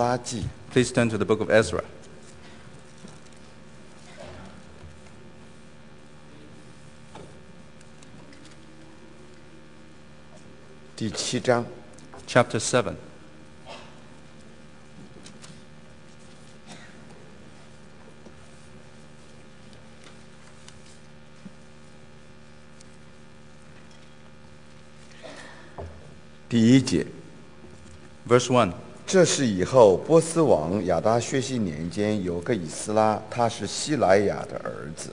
拉记》。 Please turn to the book of Ezra. 第7章。 Chapter 7. 第1节。 Verse 1. 这是以后波斯王亚达薛西年间有个以斯拉，他是西莱亚的儿子。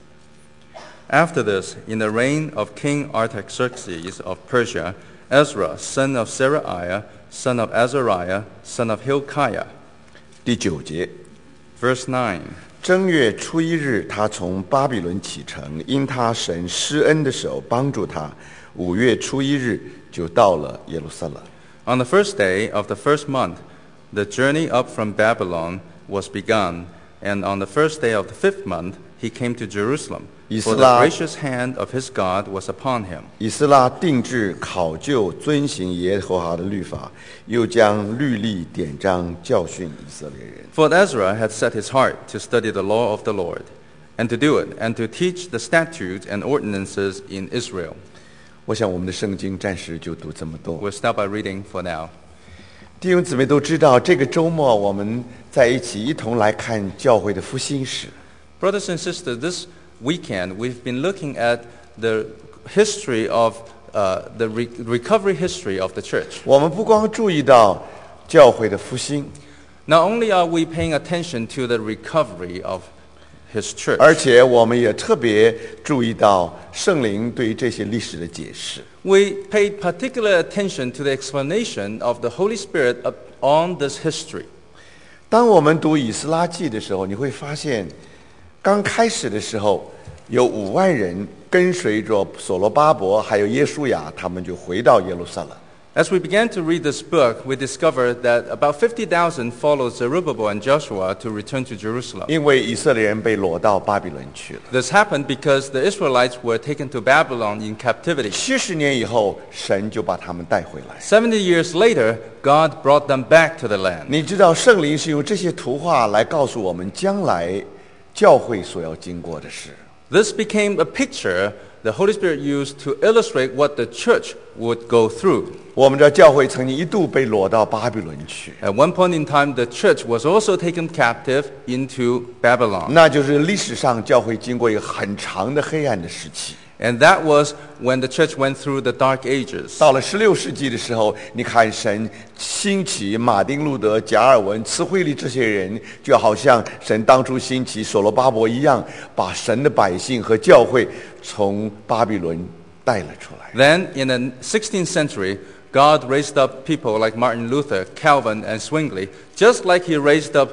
After this, in the reign of King Artaxerxes of Persia, Ezra, son of Seraiah, son of Azariah, son of Hilkiah. 第9节。 Verse 9. 正月初1日，他从巴比伦启程，因他神施恩的手帮助他。5月初1日就到了耶路撒冷。 On the first day of the first month, the journey up from Babylon was begun, and on the first day of the fifth month, he came to Jerusalem, for the gracious hand of his God was upon him. 以斯拉定志考究遵行耶和华的律法，又将律例典章教训以色列人。 For Ezra had set his heart to study the law of the Lord, and to do it, and to teach the statutes and ordinances in Israel. 我想我们的圣经暂时就读这么多。 We'll stop by reading for now. 弟兄姊妹都知道，这个周末我们在一起一同来看教会的复兴史。 Brothers and sisters, this weekend we've been looking at the history of the recovery history of the church. 我们不光注意到教会的复兴， Not only are we paying attention to the recovery of his church, 而且我们也特别注意到圣灵对这些历史的解释。 we paid particular attention to the explanation of the Holy Spirit on this history. 当我们读以斯拉记的时候，你会发现，刚开始的时候有5万人跟随着所罗巴伯还有耶书亚，他们就回到耶路撒冷。 As we began to read this book, we discovered that about 50,000 followed Zerubbabel and Joshua to return to Jerusalem. 因为以色列人被掳到巴比伦去了。 This happened because the Israelites were taken to Babylon in captivity. 70年以后，神就把他们带回来。 70 years later, God brought them back to the land. 你知道圣灵是用这些图画来告诉我们将来教会所要经过的事。 This became a picture the Holy Spirit used to illustrate what the church would go through. 我们知道教会曾经一度被掳到巴比伦去， At one point in time, the church was also taken captive into Babylon. 那就是历史上教会经过一个很长的黑暗的时期。 And that was when the church went through the Dark Ages. 到了16世纪的时候，你看神兴起马丁路德、加尔文、慈惠利这些人，就好像神当初兴起所罗巴伯一样，把神的百姓和教会从巴比伦带了出来。 Then, in the 16th century, God raised up people like Martin Luther, Calvin, and Zwingli, just like he raised up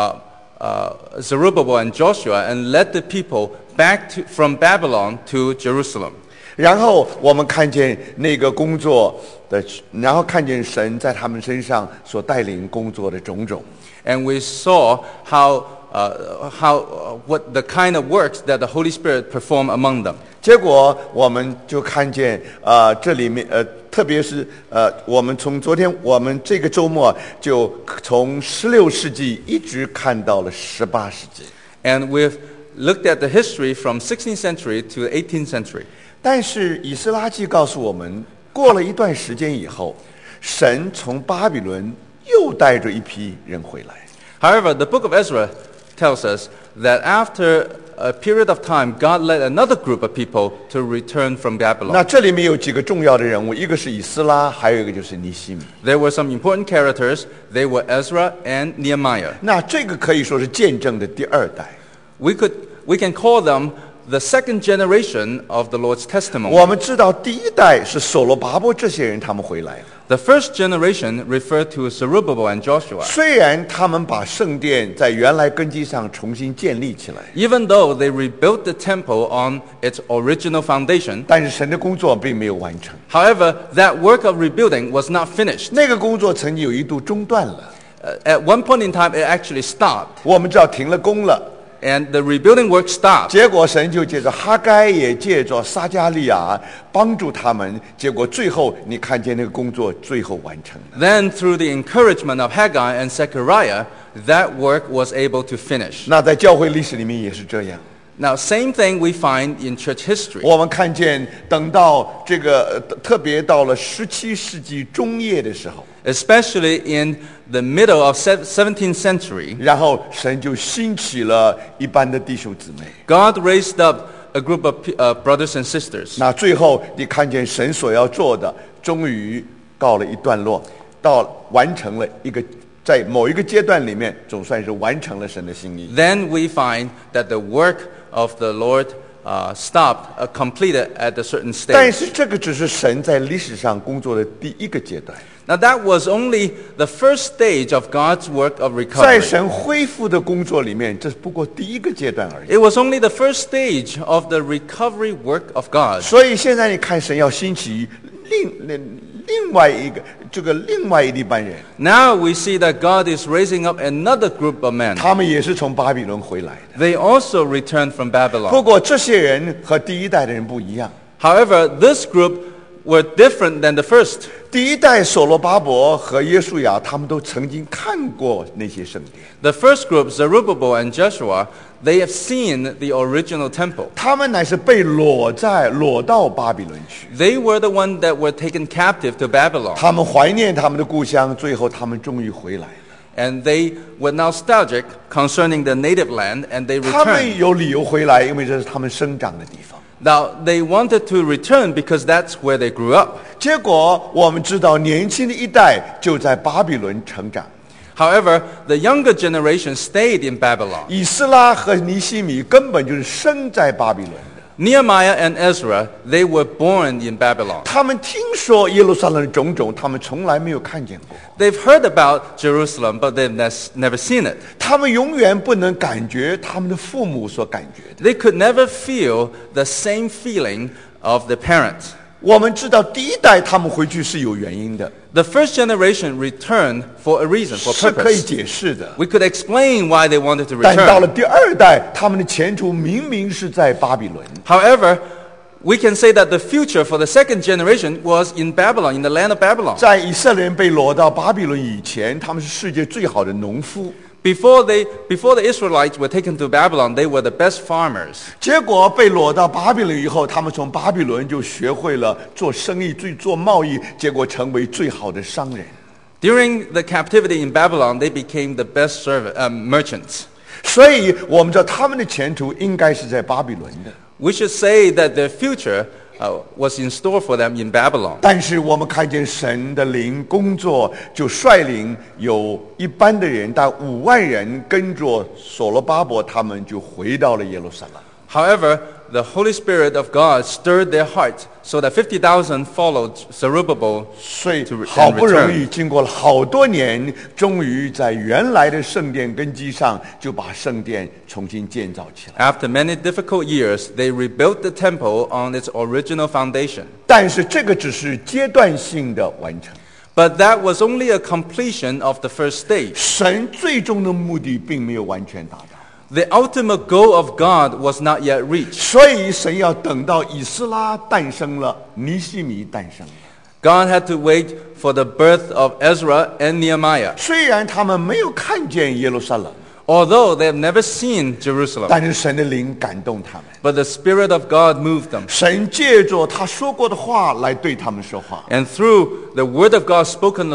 Zerubbabel and Joshua and led the people back from Babylon to Jerusalem. 然后我们看见那个工作的，然后看见神在他们身上所带领工作的种种。 And we saw what the kind of works that the Holy Spirit performed among them. 结果我们就看见这里面特别是我们从昨天我们这个周末就从16世纪一直看到了18世纪。 And we've looked at the history from 16th century to the 18th century. 但是以斯拉记告诉我们，过了一段时间以后，神从巴比伦又带着一批人回来。 However, the book of Ezra tells us that after a period of time, God led another group of people to return from 那 Babylon. 这里面有几个重要的人物，一个是以斯拉，还有一个就是尼希米。 There were some important characters. They were Ezra and Nehemiah. 那这个可以说是见证的第2代。 We can call them the second generation of the Lord's testimony. 我们知道第1代是所罗巴伯这些人他们回来了。 The first generation referred to Zerubbabel and Joshua. 虽然他们把圣殿在原来根基上重新建立起来， Even though they rebuilt the temple on its original foundation, 但是神的工作并没有完成。 however, that work of rebuilding was not finished. 那个工作曾经有一度中断了。 At one point in time, it actually stopped. 我们知道停了工了， and the rebuilding work stopped. 结果神就借着哈该，也借着撒迦利亚帮助他们，结果最后你看见那个工作最后完成了。 Then through the encouragement of Haggai and Zechariah, that work was able to finish. 那在教会历史里面也是这样。 Now, same thing we find in church history. 我们看见，等到这个特别到了17世纪中叶的时候， Especially in the middle of 17th century, 然后神就兴起了一般的弟兄姊妹。 God raised up a group of brothers and sisters. 那最后你看见神所要做的，终于告了一段落，到完成了一个。在某一个阶段里面，总算是完成了神的心意。 Then we find that the work of the Lord stopped, completed at a certain 但 stage. 是这个只是神在历史上工作的第一个阶段。 Now that was only the first stage of God's work of 在 recovery. 神恢复的工作里面，这不过第一个阶段而已。 It was only the first stage of the recovery work of God. 所以现在你看，神要兴起另外一班人， Now we see that God is raising up another group of men. 他们也是从巴比伦回来的。 They also returned from 不 Babylon. 过这些人和第一代的人不一样。 However, this group were different than the first. 第一代所罗巴伯和耶稣亚，他们都曾经看过那些圣殿。 The first group, Zerubbabel and Joshua, they have seen the original temple. 他们乃是被裸到巴比伦去。 They were the ones that were taken captive to Babylon. 他们怀念他们的故乡，最后他们终于回来了。 And they were nostalgic concerning the native land, and they 他们 returned. 有理由回来，因为这是他们生长的地方。 Now, they wanted to return because that's where they grew up. 结果我们知道，年轻的一代就在巴比伦成长。 However, the younger generation stayed in Babylon. 以斯拉和尼希米根本就是生在巴比伦的。 Nehemiah and Ezra, they were born in Babylon. 他们听说耶路撒冷的种种，他们从来没有看见过。 They've heard about Jerusalem, but they've never seen it. 他们永远不能感觉他们的父母所感觉的。 They could never feel the same feeling of the parents. 我们知道第一代他们回去是有原因的， The first generation returned for a reason, for 是可以 purpose. 解释的。 We could explain why they wanted to 但到了 return. 第二代，他们的前途明明是在巴比伦。 However, we can say that the future for the second generation was in Babylon, in the land of Babylon. 在以色列人被掳到巴比伦以前，他们是世界最好的农夫。 Before the Israelites were taken to Babylon, they were the best farmers. 结果被掳到巴比伦以后，他们从巴比伦就学会了做生意、做贸易，结果成为最好的商人。 During the captivity in Babylon, they became the best merchants. 所以我们知道他们的前途应该是在巴比伦的。 We should say that their future was in store for them in Babylon. 但是我们看见神的灵工作，就率领有一般的人，大概5万人跟着所罗巴伯，他们就回到了耶路撒冷。 However, the Holy Spirit of God stirred their hearts so that 50,000 followed Zerubbabel 所以 to 好不容易 return. 经过了好多年，终于在原来的圣殿根基上，就把圣殿重新建造起来。 After many difficult years, they rebuilt the temple on its original foundation. 但是这个只是阶段性的完成， But that was only a completion of the first stage. 神最终的目的并没有完全达到。 The ultimate goal of God was not yet reached. 所以神要等到以斯拉诞生了，尼希米诞生了。 God had to wait for the birth of Ezra and Nehemiah. 虽然他们没有看见耶路撒冷， Although they have never seen Jerusalem, 但是神的灵感动他们。 but the Spirit of God moved them. 神借着他说过的话来对他们说话。 And through the word of God spoken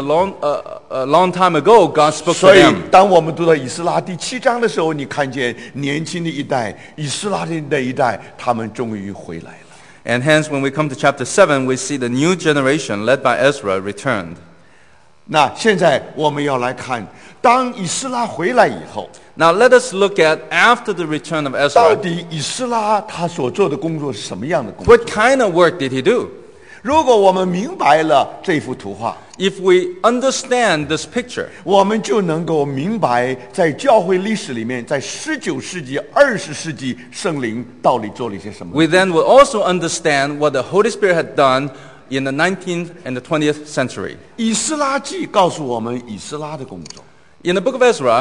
a long time ago, God spoke to 所以 them. 当我们读到以斯拉第7章的时候，你看见年轻的一代，以斯拉的那一代，他们终于回来了。 And hence, when we come to chapter 7, we see the new generation led by Ezra returned. 那现在我们要来看，当以斯拉回来以后， Now let us look at after the return of 到 Ezra, 底以斯拉他所做的工作是什么样的工作？ what kind of work did he do? 如果我们明白了这幅图画， If we understand this picture, 我们就能够明白，在教会历史里面，在19世纪、20世纪，圣灵到底做了一些什么。 we then will also understand what the Holy Spirit had done in the 19th and the 20th century. 以斯拉记告诉我们以斯拉的工作。 In the book of Ezra,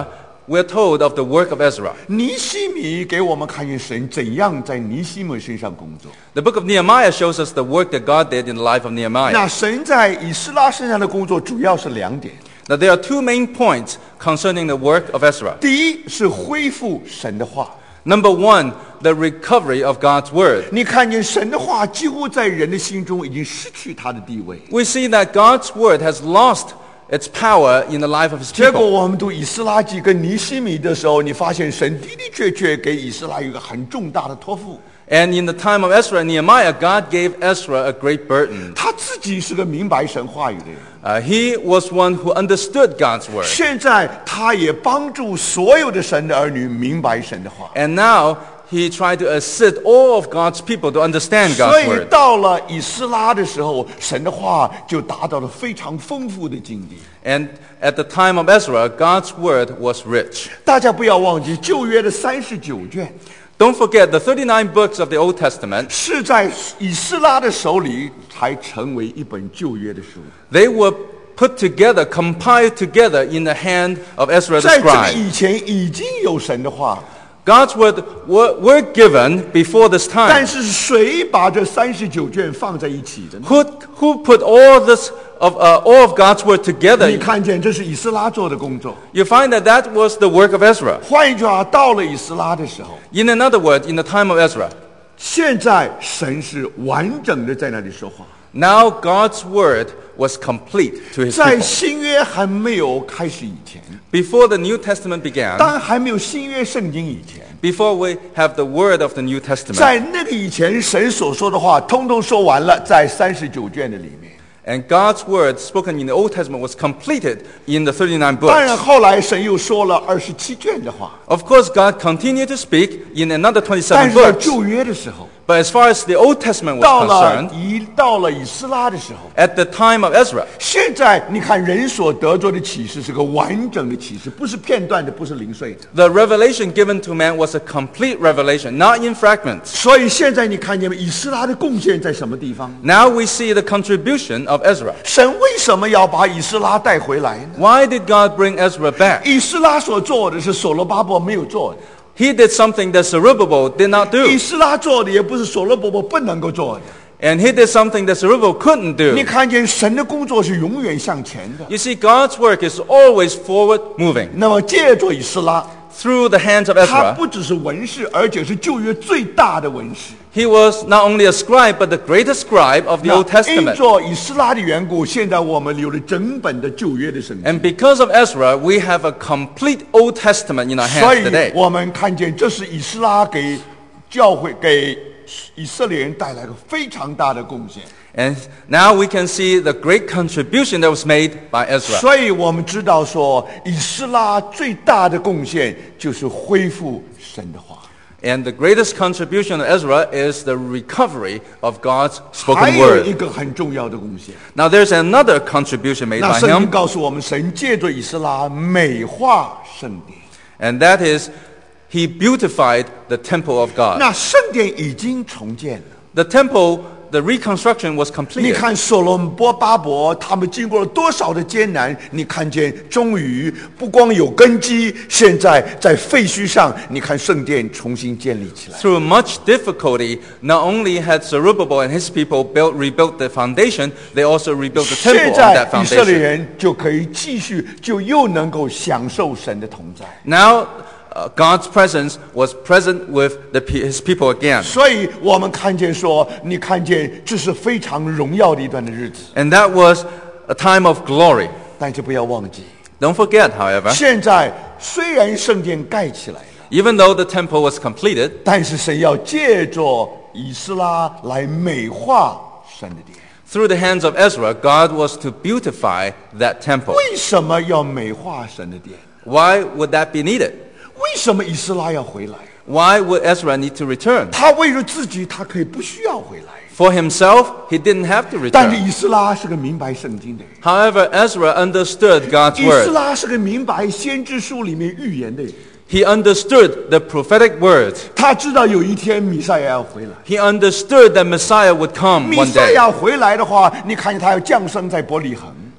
we're told of the work of Ezra. 尼希米给我们看见神怎样在尼希米身上工作。 The book of Nehemiah shows us the work that God did in the life of Nehemiah. 那神在以斯拉身上的工作主要是2点。 Now there are 2 main points concerning the work of Ezra. 第一是恢复神的话。 Number 1, the recovery of God's word. 你看见神的话几乎在人的心中已经失去它的地位。 We see that God's word has lost its power in the life of his 结果 people. 我们读以斯拉记跟尼希米的时候，你发现神的的确确给以斯拉有一个很重大的托付。 And in the time of Ezra and Nehemiah, God gave Ezra a great burden. 他自己是个明白神话语的人。 He was one who understood God's word. 现在他也帮助所有的神的儿女明白神的话。 And now he tried to assist all of God's people to understand 所 God's 以 word. 到了以斯拉的时候，神的话就达到了非常丰富的境地。 And at the time of Ezra, God's word was rich. 大家不要忘记旧约的39卷。 Don't forget, the 39 books of the Old Testament, 是在以斯拉的手里才成为一本旧约的书。 they were put together, compiled together in the hand of Ezra the 在这个 scribe. 以前已经有神的话， God's word were given before this 但 time. 是谁把这39卷放在一起的呢？ Who put all of God's word together? 你看见这是以斯拉做的工作。 You find that was the work of Ezra. 换一句话，到了以斯拉的时候， In another word, in the time of Ezra, 现在神是完整的在那里说话。 now God's word was complete to his 在 people. 新约还没有开始以前， Before the New Testament began, 当然还没有新约圣经以前， before we have the word of the New Testament, 在那个以前，神所说的话通通说完了，在39卷的里面。 and God's word spoken in the Old Testament was completed in the 39 当然， books. 后来神又说了27卷的话， Of course, God continued to speak in another 但 27 是在 books. 旧约的时候， But as far as the Old Testament 到 was 了 concerned, 以斯拉的时候， at the time of Ezra, 现在你看人所得着的启示是个完整的启示，不是片段的，不是零碎的。 the revelation given to man was a complete revelation, not in fragments. 所以现在你看见以斯拉的贡献在什么地方？ Now we see the contribution of Ezra. 神为什么要把以斯拉带回来呢？ Why did God bring Ezra back? 以斯拉所做的是所罗巴伯没有做的， He did something that Zerubbabel did not 以 do. 斯拉做的也不是所罗巴伯不能够做的。 And he did something that Zerubbabel couldn't 你 do. 看见神的工作是永远向前的。 You see, God's work is always forward moving. 那么借着以斯拉， Through the hands of 他 Ezra, 不只是文士，而且是旧约最大的文士。 he was not only a scribe, but the greatest scribe of the 那 Old 因 Testament. 着以斯拉的缘故，现在我们有了整本的旧约的圣经。 And because of Ezra, we have a complete Old Testament in our 所 hands 以 today. 我们看见，这是以斯拉给教会、给以色列人带来个非常大的贡献。 And now we can see the great contribution that was made by Ezra. 所以我们知道说，以斯拉最大的贡献就是恢复神的话。 And the greatest contribution of Ezra is the recovery of God's 还 spoken 有一 word. 个很重要的贡献， Now there's another contribution made 那 by 圣经 him, 告诉我们，神借着以斯拉美化圣殿。 and that is he beautified the temple of God. 那圣殿已经重建了。 The temple, the reconstruction was 你 completed. 看所罗巴伯他们经过了多少的艰难，你看见终于不光有根基，现在在废墟上，你看圣殿重新建立起来。 Through much difficulty, not only had Zerubbabel and his people rebuilt the foundation, they also rebuilt the 现 temple on 在 that 以色列 foundation. 人就可以继续，就又能够享受神的同在。 Now, God's presence was present with his people again. 所以我们看见说，你看见这是非常荣耀的一段的日子。 And that was a time of glory. 但是不要忘记， Don't forget, however, 现在虽然圣殿盖起来了， even though the temple was completed, 但是神要借着以斯拉来美化神的殿。 through the hands of Ezra, God was to beautify that temple. 为什么要美化神的殿？ Why would that be needed? 为什么以斯拉要回来？ Why would Ezra need to return? 他为了自己，他可以不需要回来。 For himself, he didn't have to 但是 return. 以斯拉是个明白圣经的人， However, Ezra understood God's 以斯 word. 拉是个明白先知书里面预言的人。 He understood the prophetic words. 他知道有一天弥赛亚要回来。 He understood that Messiah would come 弥 one 赛 day. 亚回来的话，你看见他要降生在伯利恒。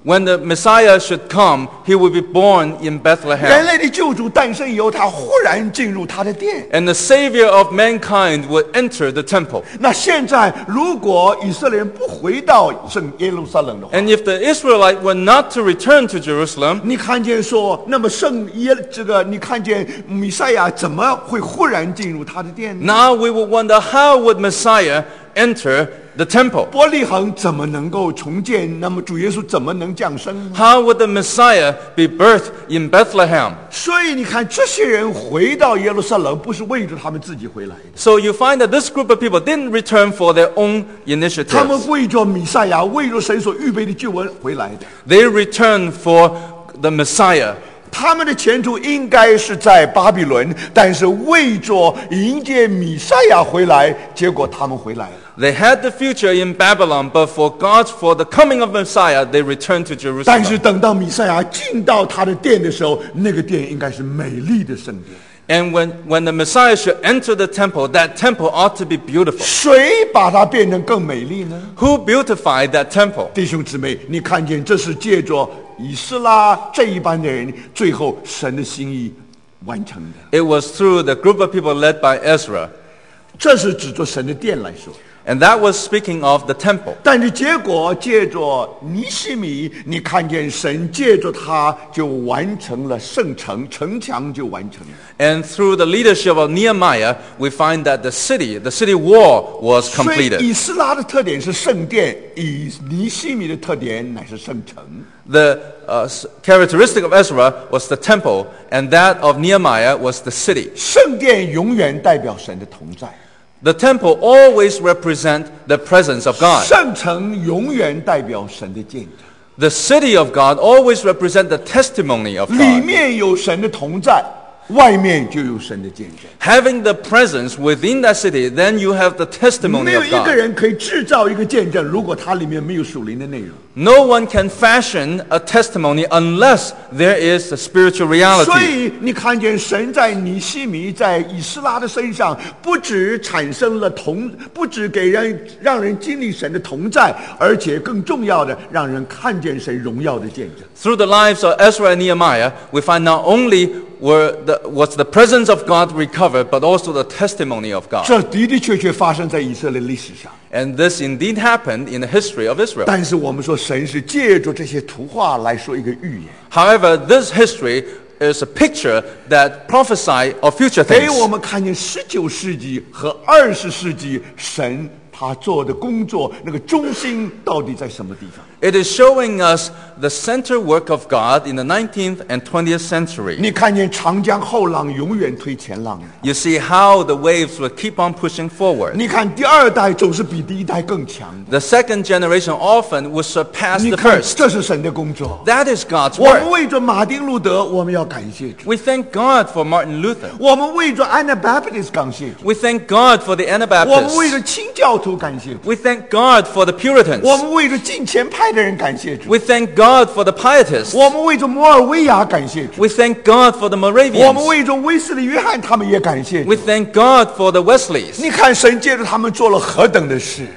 when the Messiah should come, he will be born in 人 Bethlehem. 类的救主诞生以后，他忽然进入他的殿。 And the Savior of mankind would enter the temple. 那现在，如果以色列人不回到圣耶路撒冷的话， And if the Israelites were not to return to Jerusalem, 你看见说，那么你看见弥赛亚怎么会忽然进入他的殿呢？ now we would wonder, how would Messiah enter the temple? 伯利恒怎么能够重建？那么主耶稣怎么能降生呢？ How would the Messiah be birthed in Bethlehem? 所以你看，这些人回到耶路撒冷，不是为着他们自己回来的， So you find that this group of people didn't return for their own 他们 initiatives. 为着弥赛亚，为着神所预备的救恩回来的。 They returned for the Messiah. 他们的前途应该是在巴比伦，但是为着迎接弥赛亚回来，结果他们回来了。 They had the future in Babylon, but for the coming of Messiah, they returned to 但是 Jerusalem. 等到弥赛亚进到他的殿的时候，那个殿应该是美丽的圣殿。 And when the Messiah should enter the temple, that temple ought to be beautiful. 谁把它变成更美丽呢？ Who beautified that temple? 弟兄姊妹，你看见这是借着以斯拉这一班的人，最后神的心意完成的。 It was through the group of people led by Ezra. 这是指着神的殿来说。 And that was speaking of the temple. 但是结果借着尼希米，你看见神借着他就完成了圣城，城墙就完成了。 And through the leadership of Nehemiah, we find that the city wall was 所以 completed. 以斯拉的特点是圣殿，以尼希米的特点乃是圣城。 The characteristic of Ezra was the temple, and that of Nehemiah was the city. 圣殿永远代表神的同在， The temple always represents the presence of God. 圣城永远代表神的见证。 The city of God always represents the testimony of 里 God. 面有神的同在，外面就有神的见证。 Having the presence within that city, then you have the 没 testimony 有 of 一个 God. 人可以制造一个见证，如果它里面没有属灵的内容。 No one can fashion a testimony unless there is a spiritual 所 reality. 以你看见神在尼希米、在以斯拉的身上，不止产生了不止给让人经历神的同在，而且更重要的，让人看见神荣耀的见证。 Through the lives of Ezra and Nehemiah, we find not only was the presence of God recovered, but also the testimony of God. 这的的确确发生在以色列历史上。 And this indeed happened in the history of Israel. 但是我们说，神是借着这些图画来说一个预言， However, this history is a picture that prophesies of future 给我 things. 们看见19世纪和20世纪神他做的工作那个中心到底在什么地方。 It is showing us the center work of God in the 19th and 20th century. 你看见长江后浪永远推前浪， You see how the waves will keep on pushing forward. 你看第二代总是比第一代更强。 The second generation often will surpass 你 the 看， first. 这是神的工作。 That is God's 我们 work. 为着马丁路德，我们要感谢主； We thank God for Martin Luther. 我们为着 Anabaptist 感谢主； We thank God for the 我们为 Anabaptists. 着清教徒感谢主； We thank God for the Puritans. 我们为着近前派的人感谢主； We thank God for the Pietists. 我们为着摩尔维亚感谢主； We thank God for the 我们 Moravians. 为着威斯利约翰他们也感谢主。 We thank God for the Wesleys. 你看神借着他们做了何等的事。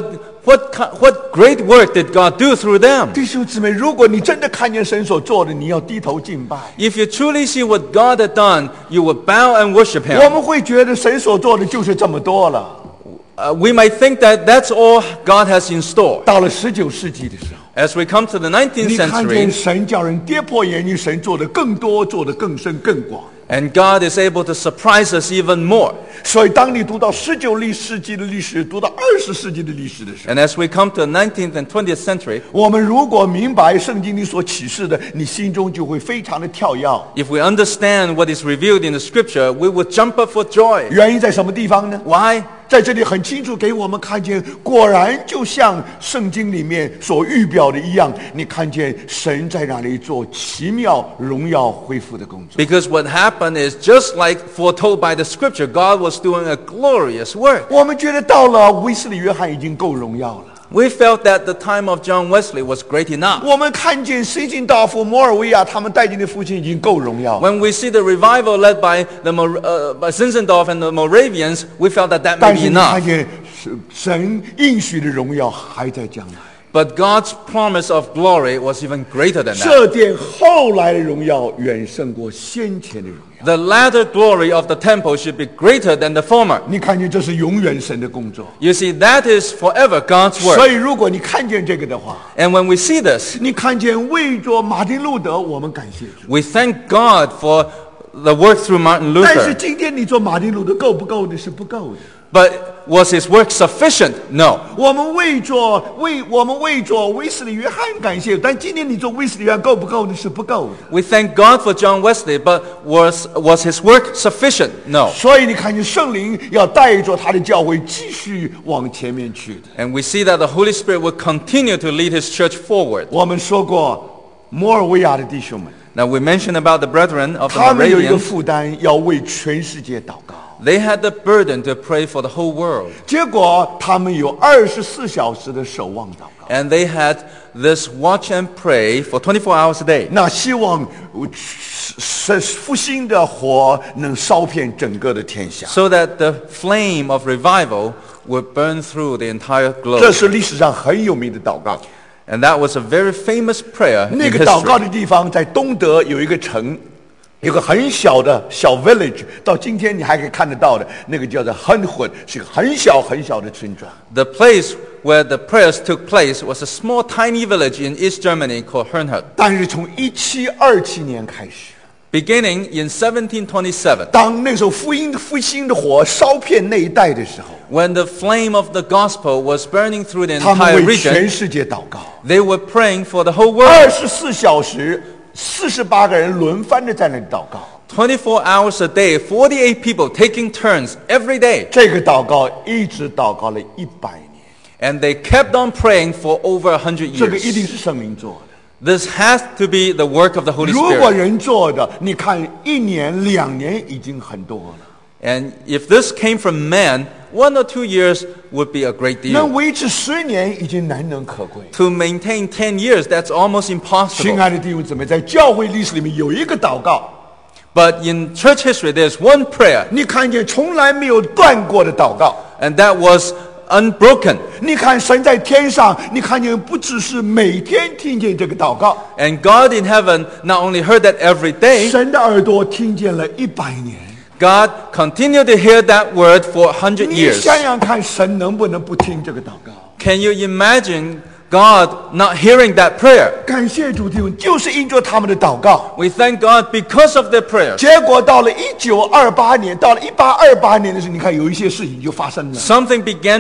What great work did God do through them? 弟兄姊妹，如果你真的看见神所做的，你要低头敬拜。 If you truly see what God had done, you will bow and worship 我 Him. 们会觉得神所做的就是这么多了。 We might think that that's all God has in store. 到了19世纪的时候， As we come to the 19th 你看见 century, 神叫人跌破眼镜，神做的更多，做的更深更广。 and God is able to surprise us even more. 所以，当你读到19世纪的历史，读到20世纪的历史的时候， And as we come to the 19th and 20th century, 我们如果明白圣经里所启示的，你心中就会非常的跳跃。 if we understand what is revealed in the Scripture, we will jump up for joy. 原因在什么地方呢？ Why? 在这里很清楚给我们看见，果然就像圣经里面所预表的一样，你看见神在那里做奇妙荣耀恢复的工作。 Because what happened is just like foretold by the Scripture, God was doing a glorious work. 我们觉得到了威斯利约翰已经够荣耀了。 We felt that the time of John Wesley was great enough. 我们看见西晋道夫、摩尔维亚他们带进的父亲已经够荣耀了。 When we see the revival led by by Zinzendorf and the Moravians, we felt that 但 may 是 be 你看 enough. 见神应许的荣耀还在将来。 But God's promise of glory was even greater than that. 这殿后来的荣耀远胜过先前的荣耀。 The latter glory of the temple should be greater than the former. 你看见这是永远神的工作。 You see, that is forever God's 所 work. 以如果你看见这个的话， And when we see this, 你看见为着马丁路德，我们感谢主。 we thank God for the work through Martin 但是 Luther. 今天你做马丁路德够不够的？是不够的。 But was his work sufficient? No. 我们为着威斯利约翰感谢，但今天你做威斯利约翰够不够呢？是不够的。 We thank God for John Wesley, but was his work sufficient? No. 所以你看见圣灵要带着他的教会继续往前面去的。 And we see that the Holy Spirit will continue to lead his church forward. 我们说过，摩尔维亚的弟兄们， Now we mentioned about the brethren of the 他们有一个 Moravians. 负担，要为全世界祷告。 They had the burden to pray for the whole world. 结果他们有24小时的守望祷告。 And they had this watch and pray for 24 hours a day. 那希望复兴的火能烧遍整个的天下。 So that the flame of revival would burn through the entire 这 globe. 是历史上很有名的祷告。 And that was a very famous prayer in 那个祷告 history. 的地方在东德有一个城，有个很小的小 village， 到今天你还可以看得到的，那个叫做 Hunhut， 是个很小很小的村庄。 The place where the prayers took place was a small tiny village in East Germany called Herrnhut. 但是从1727年开始， Beginning in 1727, 当那时候复兴的火烧遍那一带的时候， when the flame of the gospel was burning through the 他们 entire 为全 region, 世界祷告。 they were praying for the whole world. 24小时，48个人轮番的在那里祷告。 24 hours a day, 48 people taking turns every day. 这个祷告一直祷告了100年， And they kept on praying for over 100 这个一定 years. 是圣灵做的。 This has to be the work of the Holy 如果 Spirit. 人做的，你看1年、2年已经很多了。 And if this came from man, 1 or 2 years would be a great 能 deal. 维持10年已经难能可贵。 To maintain 10 years, that's almost 亲 impossible. 爱的弟兄姊妹，在教会历史里面有一个祷告， But in church history, there's one prayer, 你看见从来没有断过的祷告。 and that was unbroken. 你看神在天上，你看见不只是每天听见这个祷告， And God in heaven not only heard that every day, 神的耳朵听见了100年。 God continued to hear that word for 100 你 years. 想想看，神能不能不听这个祷告？ Can you imagine God not hearing that prayer? 感谢主弟兄，就是因着他们的祷告， We thank God because of their prayers. 结果到了1928年，到了1828年的时候，你看有一些事情就发生了。 Something began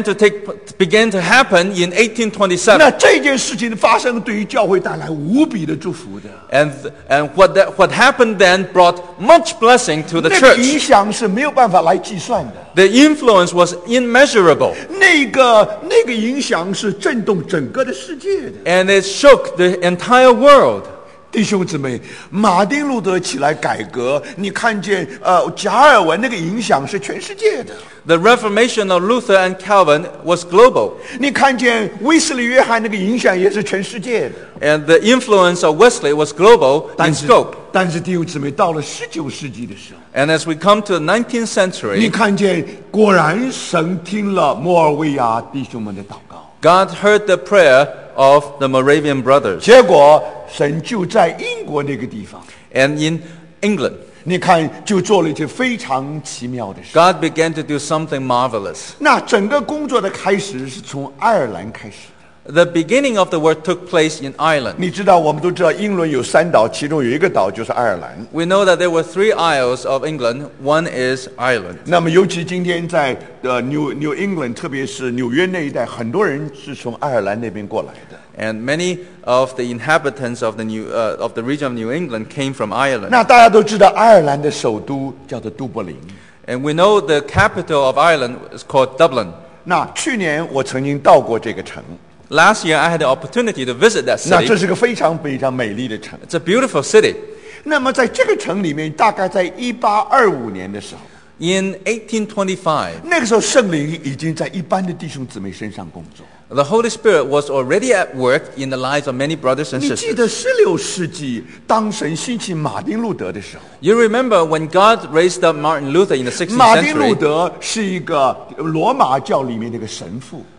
to happen in 1827. 那这件事情的发生，对于教会带来无比的祝福的。 And what happened then brought much blessing to the 那个影 church. 响是没有办法来计算的。 The influence was immeasurable. 那个影响是震动整个的世界的。 And it shook the entire world. 弟兄姊妹，马丁路德起来改革，你看见加尔文那个影响是全世界的。 The Reformation of Luther and Calvin was global. 你看见威斯利约翰那个影响也是全世界的。 And the influence of Wesley was global in 但是 scope. 弟兄姊妹，到了19世纪的时候， And as we come to the 19th 你 century, 看见果然神听了摩尔维亚弟兄们的祷告， God heard the prayer of the Moravian brothers. 结果神就在英国那个地方， And in England, 你看就做了一件非常奇妙的事。 God began to do something marvelous. 那整个工作的开始是从爱尔兰开始。 The beginning of the work took place in Ireland. 你知道，我们都知道英伦有3岛，其中有一个岛就是爱尔兰。 We know that there were 3 isles of England. One is Ireland. 那么，尤其今天在New England， 特别是纽约那一带，很多人是从爱尔兰那边过来的。 And many of the inhabitants of the region of New England came from Ireland. 那大家都知道，爱尔兰的首都叫做都柏林。 And we know the capital of Ireland is called Dublin. 那去年我曾经到过这个城， Last year I had the opportunity to visit that 那这 city. 是个非常非常美丽的城。 It's a beautiful city. 那么在这个城里面，大概在1825年的时候， In 1825, 那个时候圣灵已经在一般的弟兄姊妹身上工作。 the Holy Spirit was already at work in the lives of many brothers and 你记 sisters. 得16世纪当神兴起马丁路德的时候， You remember when God raised up Martin Luther in the 16th 马丁路 century? 德是一个罗马教里面的一个神父。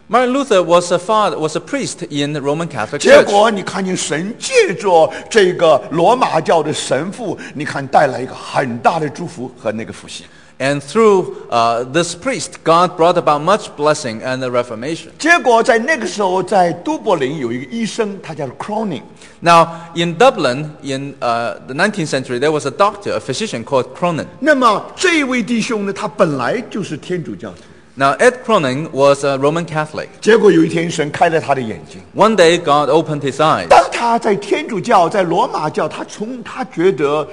Martin Luther was a priest in the Roman Catholic 结 Church. 果你看见神借着这个罗马教的神父，你看带来一个很大的祝福和那个复兴。 And through this priest, God brought about much blessing and the Reformation. 结果在那个时候，在都柏林有一个医生，他叫 Cronin。 Now, in Dublin, in the 19th century, there was a doctor, a physician called Cronin. 那么这一位弟兄呢，他本来就是天主教徒。 Now, Ed Cronin was a Roman Catholic. 结果有一天，神开了他的眼睛。 One day, God opened his eyes. 当他在天主教、在罗马教，他觉得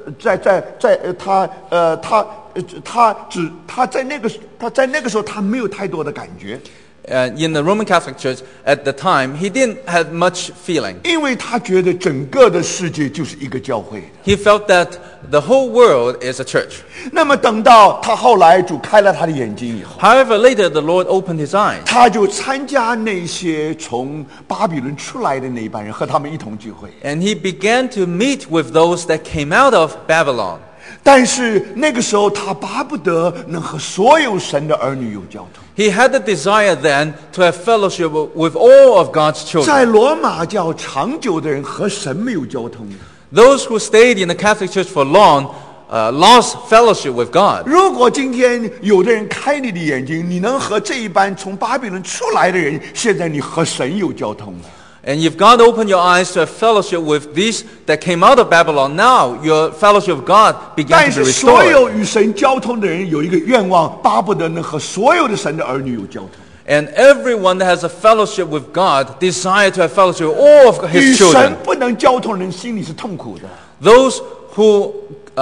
他在那个时候他没有太多的感觉。 In the Roman Catholic Church at the time, he didn't have much feeling. 因为他觉得整个的世界就是一个教会。 He felt that the whole world is a church. 那么等到他后来主开了他的眼睛以后， However, later the Lord opened his eyes. 他就参加那些从巴比伦出来的那一班人，和他们一同聚会。 And he began to meet with those that came out of Babylon. 但是那个时候，他巴不得能和所有神的儿女有交通。 He had the desire then to have fellowship with all of God's 在 children. 罗马教长久的人和神没有交通。 Those who stayed in the Catholic Church for long lost fellowship with God. 如果今天有的人开你的眼睛，你能和这一班从巴比伦出来的人，现在你和神有交通了。 And if God opened your eyes to have fellowship with these that came out of Babylon, now your fellowship with God began 但 to be 是所 restored. 有与神交通的人有一个愿望，巴不得能和所有的神的儿女有交通。 And everyone that has a fellowship with God desire to have fellowship with all of 与 his 神 children. 不能交通的人心里是痛苦的。 Those who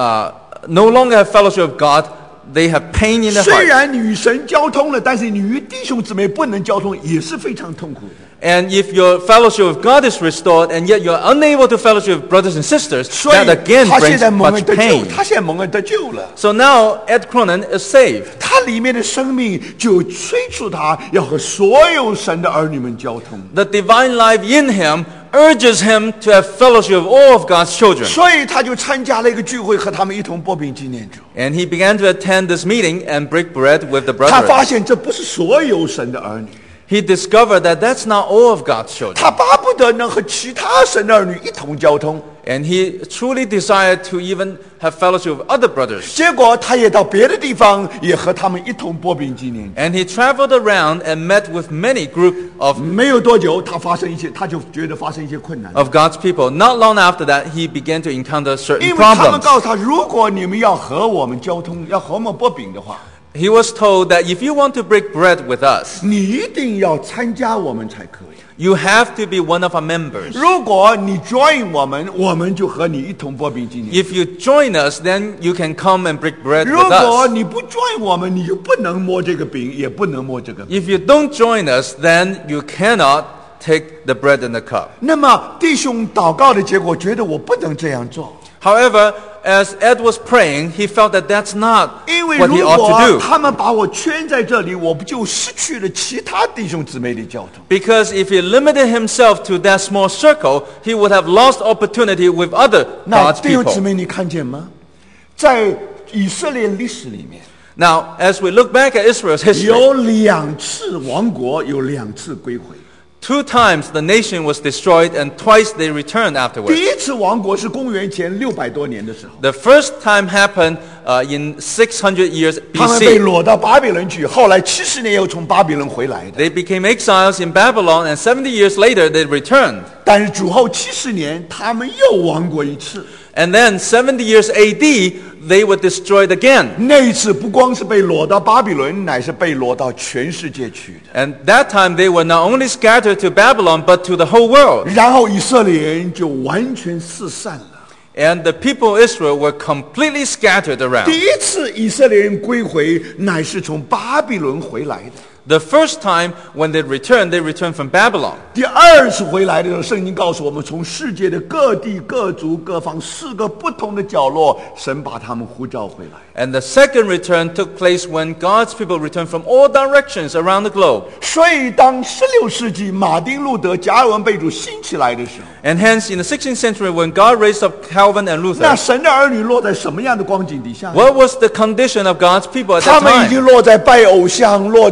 no longer have fellowship with God, they have pain in their 虽 heart. 然你与神交通了，但是你与弟兄姊妹不能交通，也是非常痛苦的。 And if your fellowship with God is restored, and yet you're unable to fellowship with brothers and sisters, 所以 that again 他现 brings 在蒙 much 恩得救， pain. 他现在蒙恩得救了。 So now Ed Cronin is saved. 他里面的生命就催促他要和所有神的儿女们交通。 The divine life in him urges him to have fellowship with all of God's children. 所以他就参加了一个聚会，和他们一同擘饼纪念主。 And he began to attend this meeting and break bread with the 他发 brethren. 现这不是所有神的儿女， He discovered that that's not all of God's children. 他巴不得能和其他神的儿女一同交通。 And he truly desired to even have fellowship with other brothers. 结果他也到别的地方，也和他们一同擘饼纪念。 And he traveled around and met with many group of 没有多久，他就觉得发生一些困难， God's people. Not long after that, he began to encounter certain 因为他们 problems. 告诉他，如果你们要和我们交通，要和我们擘饼的话， He was told that if you want to break bread with us, 你一定要参加我们才可以。 you have to be one of our members. 如果你 join 我们，我们就和你一同擘饼纪念。 If you join us, then you can come and break bread 如 with 果 us. 你不 join 我们，你就不能摸这个饼，也不能摸这个饼。 If you don't join us, then you cannot take the bread and the cup. 那么弟兄祷告的结果，觉得我不能这样做， However, as Ed was praying, he felt that that's not 因为 what 如 he ought 果 to do. 他们把我圈在这里，我不就失去了其他弟兄姊妹的交通？ Because if he limited himself to that small circle, he would have lost opportunity with other 那 God's 弟兄姊 people. 妹，你看见吗？在以色列历史里面， Now, as we look back at Israel's history, 有2次亡国，有2次归回。 2 times the nation was destroyed and twice they returned 第 afterwards. 一次亡国是公元前600多年的时候， The first time happened in 600 years 他们被 BC. 掳到巴比伦去，后来70年又从巴比伦回来的。 They became exiles in Babylon, and 70 years later they returned. 但是主后70年，他们又亡国一次。 And then 70 years AD, they were destroyed again. 那一次不光是被掳到巴比伦，乃是被掳到全世界去的。 And that time they were not only scattered to Babylon, but to the whole world. 然后以色列人就完全四散了。 And the people of Israel were completely scattered around. 第一次以色列人归回，乃是从巴比伦回来的。 The first time when they returned from Babylon. 第二次回来的时候，圣经告诉我们，从世界的各地、各族、各方4个不同的角落，神把他们呼召回来。 And the second return took place when God's people returned from all directions around the globe. 所以，当16世纪马丁路德、加尔文被主兴起来的时候， And hence, in the 16th century, when God raised up Calvin and 那 Luther, 神的儿女落在什么样的光景底下呢？ what was the condition of God's people at 他 that 们已经 time? 落在拜偶像，落在巴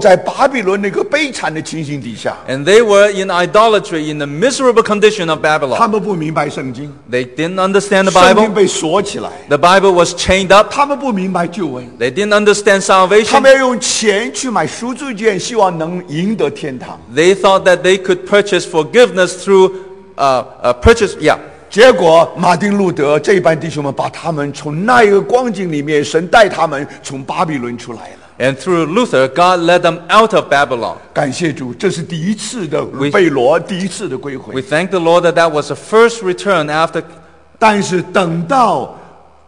巴比伦那个悲惨的情形底下。 And they were in idolatry, in the miserable condition of 他 Babylon. 们不明白圣经， They didn't understand the 圣经 Bible. 被锁起来。 The Bible was chained up. 他们不明白救恩， They didn't understand 他 salvation. 们要用钱去买赎罪券，希望能赢得天堂。 They thought that they could purchase forgiveness through purchase. Yeah. 结果马丁路德这一班弟兄们把他们从那一个光景里面，神带他们从巴比伦出来了。 And through Luther, God led them out of Babylon. 感谢主，这是第一次的被掳，第一次的归回。 We thank the Lord that that was the first return after. 但是等到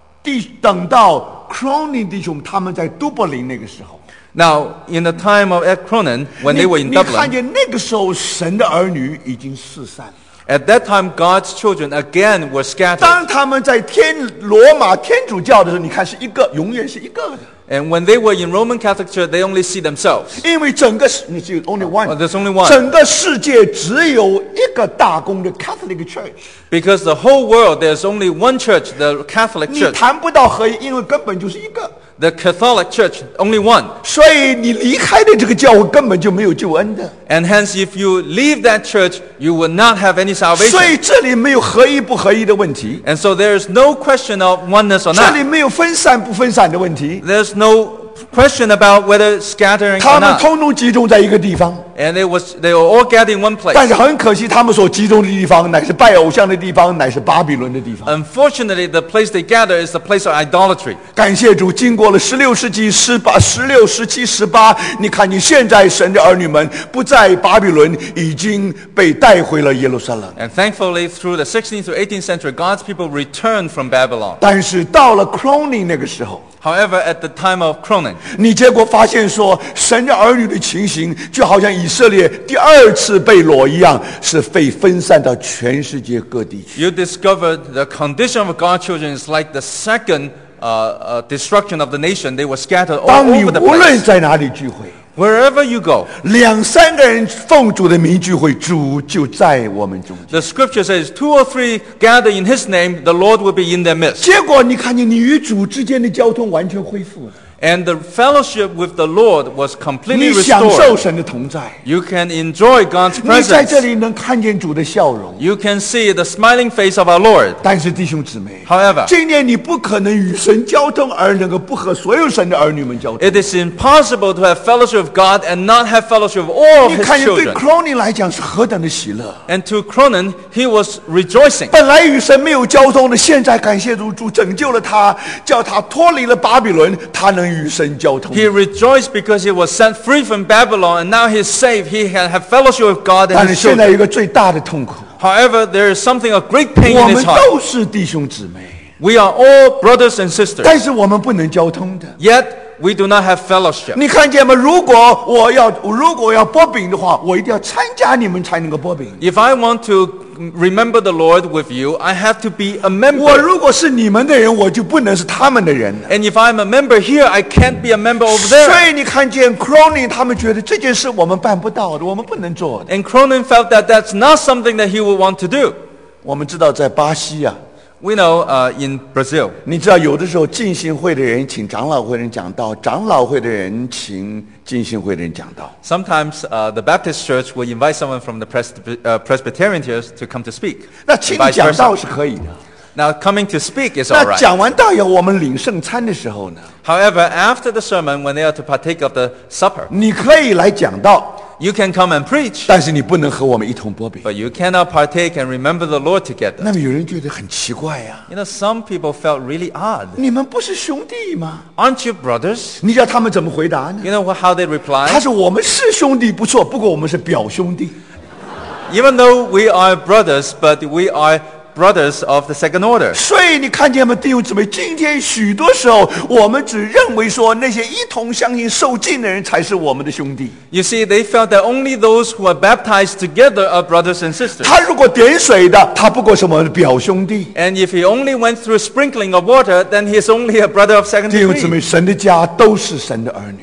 Cronin 弟兄他们在都柏林那个时候， Now, in the time of Ed Cronin, when they were in 你看 Dublin, 见那个时候神的儿女已经四散了。 at that time God's children again were scattered. 当他们在罗马天主教的时候，你看是一个，永远是一个的。 And when they were in Roman Catholic Church, they only see themselves. 因为整个你只有 only one， There's only one. 整个世界只有一个大公的 Catholic Church。 Because the whole world, there's only one church, the Catholic 你 Church. 谈不到合一，因为根本就是一个。 The Catholic Church, only one. 所以你离开的这个教会根本就没有救恩的。 And hence, if you leave that church, you will not have any 所 salvation. 以这里没有合一不合一的问题， And so there is no question of oneness or 这里 not. 没有分散不分散的问题， There's no question about whether scattering 他 or 们 not. 通通集中在一个地方。 And they were all gathered in one 但 place. 是很可惜，他们所集中的地方乃是拜偶像的地方，乃是巴比伦的地方。 Unfortunately, the place they gather is the place of idolatry. 感谢主，经过了16世纪、16、17、18，你看你现在神的儿女们不在巴比伦，已经被带回了耶路撒冷。 And thankfully, through the 16th to 18th century, God's people returned from Babylon. 但是到了 Cronin 那个时候， However, at the time of Cronin, 你结果发现说，神的儿女的情形就好像以色列第二次被掳一样，是被分散到全世界各地去。 you discovered the condition of God's children is like the second destruction of the nation. They were scattered all 当你 over the 无论 place. 在哪里聚会， Wherever you go, 2、3个人奉主的名聚会，主就在我们中间。 the scripture says, 2 or 3 gather in His name, the Lord will be in their midst. 结果你看见你与主之间的交通完全恢复了， And the fellowship with the Lord was completely 你享受 restored. 神的同在， You can enjoy God's 你在这 presence. 里能看见主的笑容。 You can see the smiling face of our Lord. 但是弟兄姊妹， However, 今年你不可能与神交通，而能够不和所有神的儿女们交通。 it is impossible to have fellowship with God and not have fellowship with all of 你 His 看见对 children. Cronin 来讲是何等的喜乐！ And to Cronin, he was rejoicing. 本来与神没有交通的，现在感谢主，主拯救了他，叫他脱离了巴比伦，他能与神交通。 He rejoiced because he was set free from Babylon, and now he's saved. He can have fellowship with God 但 and 是 his 现在有 children. 一个最大的痛苦， However, there is something of great pain 我 in 们 his heart. 都是弟兄姊妹， We are all brothers and sisters, 但是我们不能交通的。 yet we do not have fellowship. 你看见吗？如果我要剥饼的话，我一定要参加你们才能够剥饼。 If I want to remember the Lord with you, I have to be a 我 member. 如果是你们的人，我就不能是他们的人了。 And if I'm a member here, I can't be a member over 所 there. 以你看见 Cronin 他们觉得这件事我们办不到的，我们不能做的。 And Cronin felt that that's not something that he would want to do. 我们知道在巴西啊， We know in Brazil, 你知道有的时候浸信会的人请长老会的人讲道，长老会的人请浸信会的人讲道。 sometimes the Baptist church will invite someone from the Presbyterian church to come to speak. 那 and 请 vice 讲 道 versa. 是可以的。 Now, coming to speak is 那 all right. 讲完道以后，我们领圣餐的时候呢， However, after the sermon, when they are to partake of the supper, 你可以来讲道， you can come and preach, 但是你不能和我们一同剥饼。 but you cannot partake and remember the Lord together. 那么有人觉得很奇怪呀、 You know, some people felt really odd. 你们不是兄弟吗？ Aren't you brothers? 你知道他们怎么回答呢？ You know how they 他 replied? 说我们是兄弟不错，不过我们是表兄弟。 Even though we are brothers, but we are brothers of the second order. 所以你看见吗，弟兄姊妹？今天许多时候，我们只认为说那些一同相信受浸的人才是我们的兄弟。 You see, they felt that only those who are baptized together are brothers and sisters. 他如果点水的，他不过是我们的表兄弟。 And if he only went through sprinkling of water, then he is only a brother of second 弟兄姊妹， degree. 神的家都是神的儿女。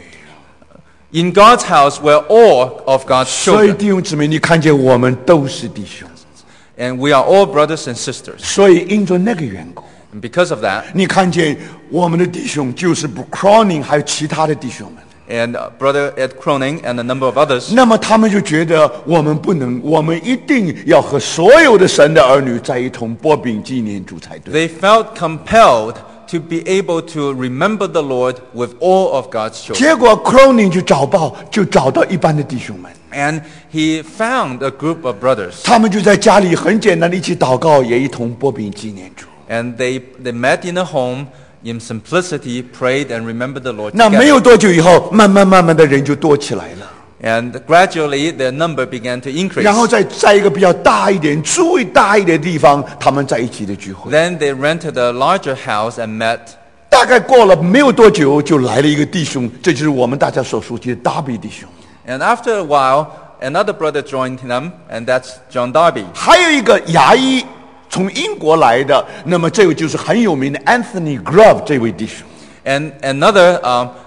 In God's house, we're all of God's 所以 children. 弟兄姊妹，你看见我们都是弟兄。 And we are all brothers and sisters. 所以因着那个缘故， And because of that, 你看见我们的弟兄就是不 Cronin 还有其他的弟兄们， and Brother Ed Croning and a number of others. 那么他们就觉得我们不能，我们一定要和所有的神的儿女在一同擘饼纪念主才对。 They felt compelled to be able to remember the Lord with all of God's children. 结果 Cronin 就找到一般的弟兄们， And he found a group of brothers. 他们就在家里很简单的一起祷告，也一同擘饼纪念主。 And they met in a home in simplicity, prayed and remembered the Lord 那没有 together. 多久以后，慢慢的人就多起来了。 And gradually their number began to increase. 然后在一个比较大一点、住大一点的地方，他们在一起的聚会。 Then they rented a larger house and met. 大概过了没有多久，就来了一个弟兄，这就是我们大家所熟悉的达比弟兄。 And after a while, another brother joined them, and that's John Darby. 还有一个牙医从英国来的，那么这位就是很有名的 Anthony Grove 这位弟兄。 And another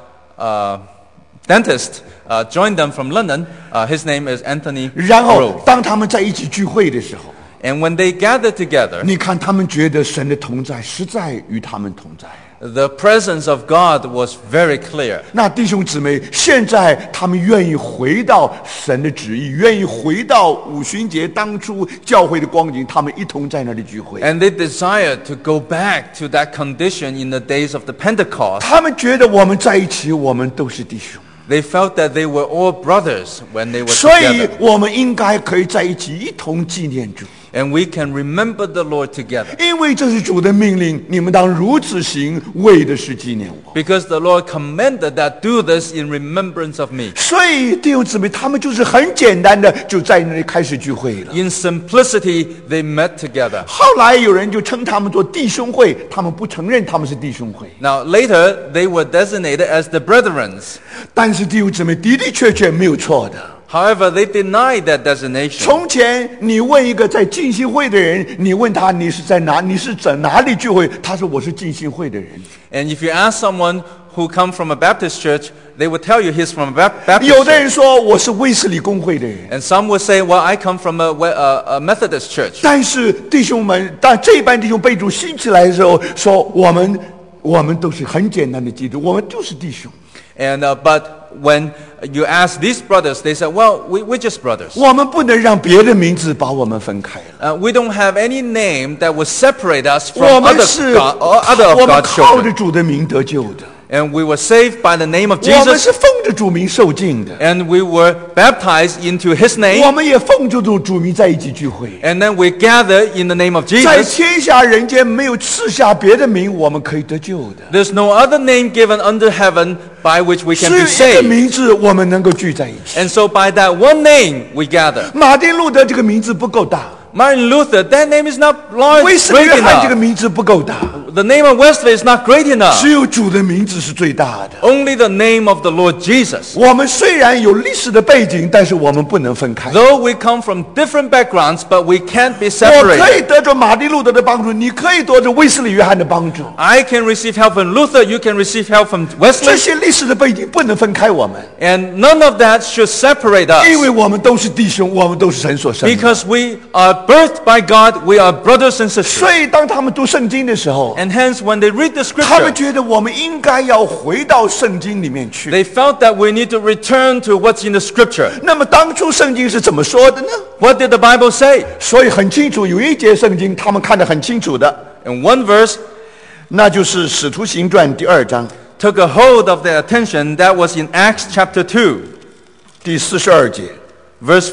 dentist joined them from London. His name is Anthony 然后 Grove. 当他们在一起聚会的时候， And when they gathered together, 你看他们觉得神的同在实在与他们同在。 the presence of God was very clear. 那弟兄姊妹，现在他们愿意回到神的旨意，愿意回到五旬节当初教会的光景，他们一同在那里聚会。 And they desired to go back to that condition in the days of the Pentecost. 他们觉得我们在一起，我们都是弟兄， They felt that they were all brothers when they were 所以 together. 我们应该可以在一起一同纪念主。 And we can remember the Lord together. 因为这是主的命令，你们当如此行，为的是纪念我。 Because the Lord commanded that do this in remembrance of me. 所以弟兄姊妹，他们就是很简单的就在那里开始聚会了。 In simplicity, they met together. 后来有人就称他们做弟兄会，他们不承认他们是弟兄会。 Now, later, they were designated as the brethrens. 但是弟兄姊妹的的确确没有错的。 However, they denied that designation. 从前你问一个在浸信会的人，你问他你是在哪里聚会，他说我是浸信会的人。 And if you ask someone who come from a Baptist church, they would tell you he's from a Baptist 有的 church. 人说我是卫斯理公会的人。 And some would say, well, I come from a Methodist church. 但是弟兄们，当这一班弟兄被主兴起来的时候，说我们都是很简单的基督，我们就是弟兄。 And but when you ask these brothers, they say, well, we're just brothers. 我们不能让别的名字把我们分开了。 We don't have any name that would separate us 我 from 们 other 是 of 我们 God's 靠着 children. 主的名得救的， And we were saved by the name of 我们 Jesus. 是奉着主名受敬的， And we were baptized into his 我 name. 们也奉着主名在一起聚会。 And then we gather in the name of 在 Jesus. 天下人间没有赐下别的名，我们可以得救的。 There's no other name given under heaven by which we 只 can 有 be 一个 saved. 名字，我们能够聚在一起。 And so by that one name we gather. 马丁路德这个名字不够大， Martin Luther, that name is not large, 威斯理 great 约翰这个 enough. 名字不够大， The name of Wesley is not great enough. 只有主的名字是最大的。 Only the name of the Lord Jesus. 我们虽然有历史的背景，但是我们不能分开。 Though we come from different backgrounds, but we can't be 我可以 separated. 得着马丁路德的帮助，你可以得着威斯理约翰的帮助。 I can receive help from Luther, you can receive help from 这 Wesley, 些历史的背景不能分开我们， and none of that should separate 因为 us. 我们都是弟兄，我们都是神所生的。 Because we are birthed by God, we are brothers and sisters. 所以当他们读圣经的时候， And hence, when they read the 他们 scripture, 觉得我们应该要回到圣经里面去。 they felt that we need to return to what's in the scripture. 那么当初圣经是怎么说的呢？ What did the Bible say? 所以很清楚，有一节圣经他们看得很清楚的， In one verse, 那就是《使徒行传》第2章 took a hold of their attention. That was in Acts chapter 2, 第42节。 verse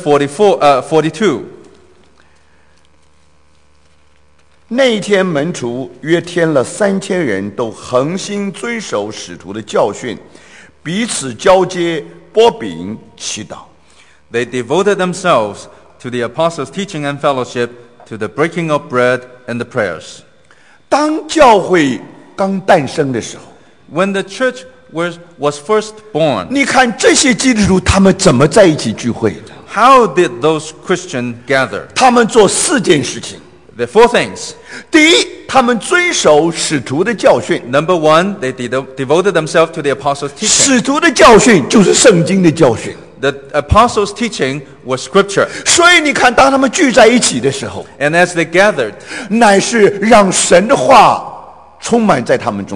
42. 那一天，门徒约添了3000人，都恒心遵守使徒的教训，彼此交接，擘饼，祈祷。 They devoted themselves to the apostles' teaching and fellowship, to the breaking of bread and the prayers. 当教会刚诞生的时候， When the church was first born, 你看这些基督徒他们怎么在一起聚会的？ how did those Christians gather? 他们做4件事情。 There are 4 things. 第一，他们遵守使徒的教训。 Number 1, they devoted themselves to the apostles' teaching. 使徒的教训就是圣经的教训。 The apostles' teaching was scripture. 所以你看，当他们聚在一起的时候， And as they gathered, 乃是让神的话充满在他们中间。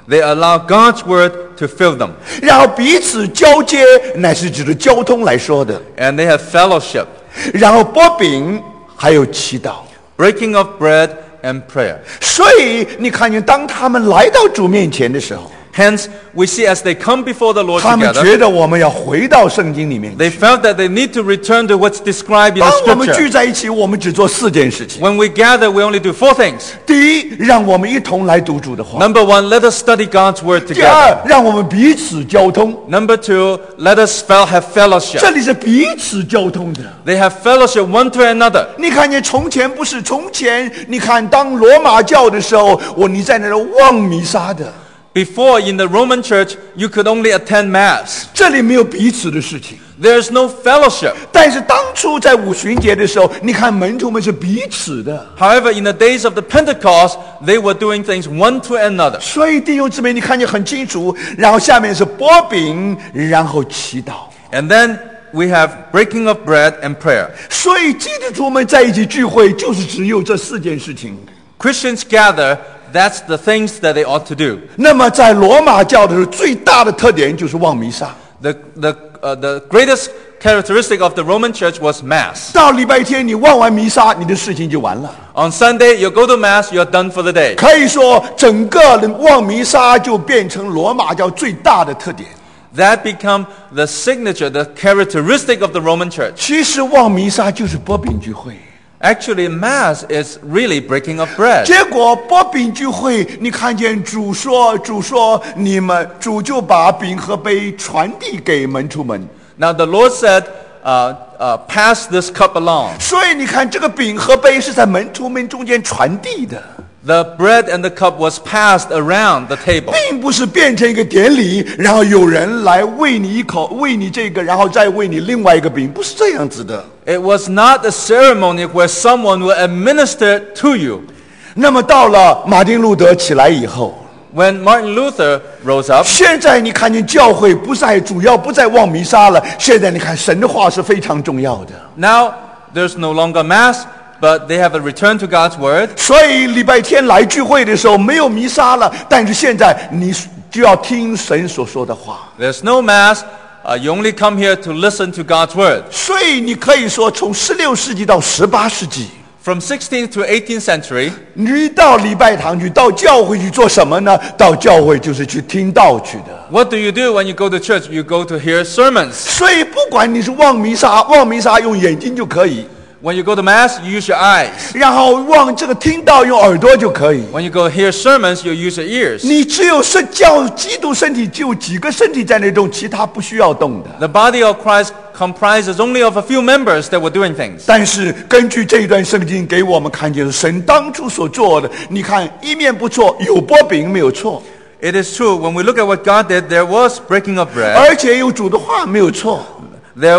They allow God's word to fill them. 然后彼此交接，乃是指的交通来说的。 And they have fellowship. 然后擘饼，还有祈祷。 Breaking of bread and prayer. 所以你看见，当他们来到主面前的时候， Hence, we see as they come before the Lord 他们 together, 觉得我们要回到圣经里面 they 去。 felt that they need to return to what's described in 当 the 我们聚 scripture. 在一起，我们只做4件事情。 When we gather, we only do 4 things. 第一，让我们一同来读主的话； Number 1, let us study God's word 第二 together. 让我们彼此交通。 Number 2, let us have fellowship. 这里是彼此交通的。 They have fellowship one to another. 你看见从前不是从前，你看当罗马教的时候，你在那儿望弥撒的， Before, in the Roman church, you could only attend Mass. 这里没有彼此的事情。 There's no fellowship. 但是当初在五旬节的时候，你看门徒们是彼此的。 However, in the days of the Pentecost, they were doing things one to another. 所以弟兄姊妹，你看见很清楚。然后下面是擘饼，然后祈祷。 And then we have breaking of bread and prayer. 所以基督徒们在一起聚会，就是只有这4件事情。 Christians gather, that's the things that they ought to do. 那么在罗马教的时候，最大的特点就是望弥撒。 The greatest characteristic of the Roman church was Mass. 到礼拜天你望完弥撒，你的事情就完了。 On Sunday, you go to Mass, you're done for the day. 可以说，整个望弥撒就变成罗马教最大的特点。 That become the signature, the characteristic of the Roman church. 其实望弥撒就是擘饼聚会。 Actually, Mass is really breaking of bread. 结果擘饼聚会，你看见主说，主就把饼和杯传递给门徒们。 Now the Lord said, pass this cup along. 所以你看，这个饼和杯是在门徒们中间传递的， The bread and the cup was passed around the table. 并不是变成一个典礼，然后有人来喂你一口，喂你这个，然后再喂你另外一个饼，不是这样子的。 It was not a ceremony where someone will administer it to you. 那么到了马丁路德起来以后， When Martin Luther rose up, 现在你看见教会主要不再望弥撒了，现在你看神的话是非常重要的。 now there's no longer Mass, but they have a return to God's word. 所以礼拜天来聚会的时候没有弥撒了，但是现在你就要听神所说的话。 There's no Mass. You only come here to listen to God's word. 所以你可以说，从16世纪到18世纪， From 16th to 18th century, 你到礼拜堂去，到教会去做什么呢？到教会就是去听道去的。 what do you do when you go to church? You go to hear sermons. 所以不管你是望弥撒用眼睛就可以， When you go to Mass, you use your eyes. 然后望这个听道用耳朵就可以。 When you go hear sermons, you use your ears. 你只有基督身体就有几个身体在那动，其他不需要动的。 The body of Christ comprises only of a few members that were doing things. 但是根据这一段圣经给我们看见神当初所做的，你看一面不错，有擘饼没有错， It is true, when we look at what God did, there was breaking of bread. 而且有主的话没有错。 There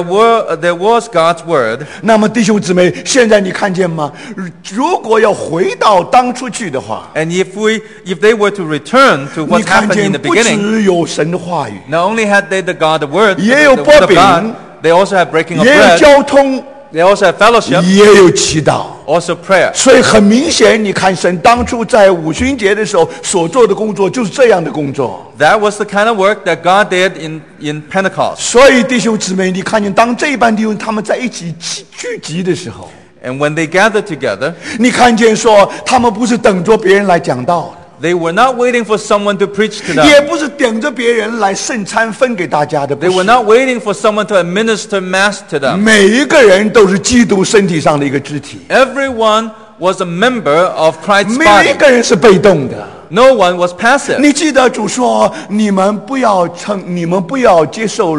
was God's word. 那么弟兄姊妹，现在你看见吗？如果要回到当初去的话， And if they were to return to 你 what 看 happened 见 in the 不 beginning, 只有神的话语， not only had they the word, 也有 the word of 擘饼， God, they also have breaking of 也有 bread. 交通， They also have fellowship, 也有祈祷。 also prayer. 所以很明显，你看神当初在五旬节的时候所做的工作就是这样的工作。 That was the kind of work that God did in Pentecost. 所以弟兄姊妹，你看见当这一班弟兄他们在一起聚集的时候， And when they gathered together, 你看见说他们不是等着别人来讲道， they were not waiting for someone to preach to 也 them. 不是等着别人来圣餐分给大家的，不 They were 是。 not waiting for someone to administer Mass to them. 每一个人都是基督身体上的一个肢体， Everyone was a member of Christ's 没有一 body. 个人是被动的。 No one was passive. 你记得主说，你们不要接受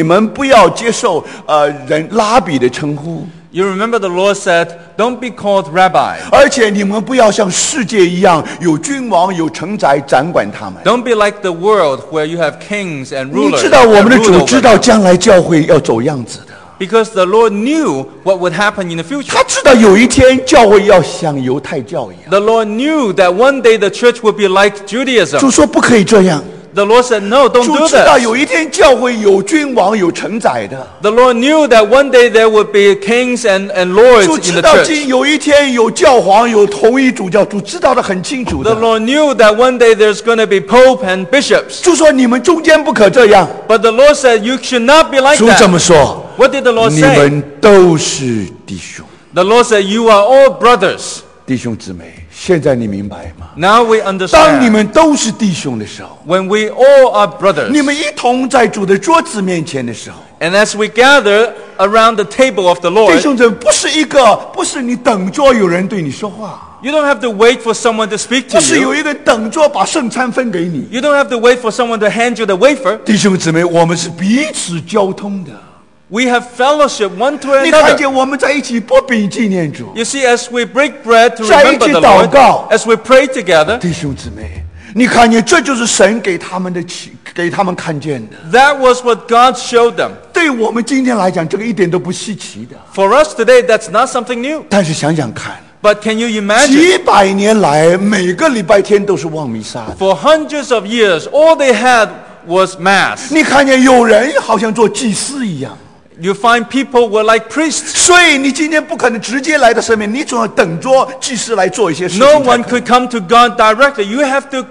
人拉比的称呼， You remember the Lord said, don't be called rabbi. 而且你们不要像世界一样有君王有臣宰掌管他们。 Don't be like the world where you have kings and 你 rulers. 知道我们的 that 主 rule 知 over 道 them. 将来教会要走样子的， Because the Lord knew what would happen in the future. 他知道有一天教会要像犹太教一样。 The Lord knew that one day the church would be like Judaism. 主说不可以这样， The Lord said, no, don't 主 do 知道 this. 有一天教会有君王有承载的， The Lord knew that one day there would be kings and 主 lords 知 in the 道 church. 有一天有教皇有统一主教，主知道的很清楚 The 的。 Lord knew that one day there's going to be pope and bishops. 主说你们中间不可这样， But the Lord said, you should not be like 主怎么 that. 说？ What did the Lord 你 say? 们都是弟兄， The Lord said, you are all brothers. 弟兄姊妹。现在你明白吗？ Now we 当你 understand. 们都是弟兄的时候， When we all are brothers, 你们一同在主的桌子面前的时候， and as we gather around the table of the 弟 Lord, 兄姊妹，不是你等着有人对你说话， you don't have to wait for someone to speak 不 to 是 you. 有一个等着把圣餐分给你。 You don't have to wait for someone to hand you the wafer. 弟兄姊妹，我们是彼此交通的。 We have fellowship one to 你看 another. 见我们在一起剥饼纪念主， You see, as we break bread to 在一 remember 起 the 祷 Lord, 告。 as we pray together, 弟兄姊妹，你看见这就是神给他们看见的。 that was what God showed them. 对我们今天来讲，这个一点都不稀奇的。 For us today, that's not something new. 但是想想看， But can you imagine? 几百年来，每个礼拜天都是望弥撒的。 For hundreds of years, all they had was Mass. 你看见有人好像做祭司一样， You find people were like priests. 所以你今天不可能直接来到神面，你总要等着祭司来做一些事情 No 才 one 可以。 could come to God directly. You have to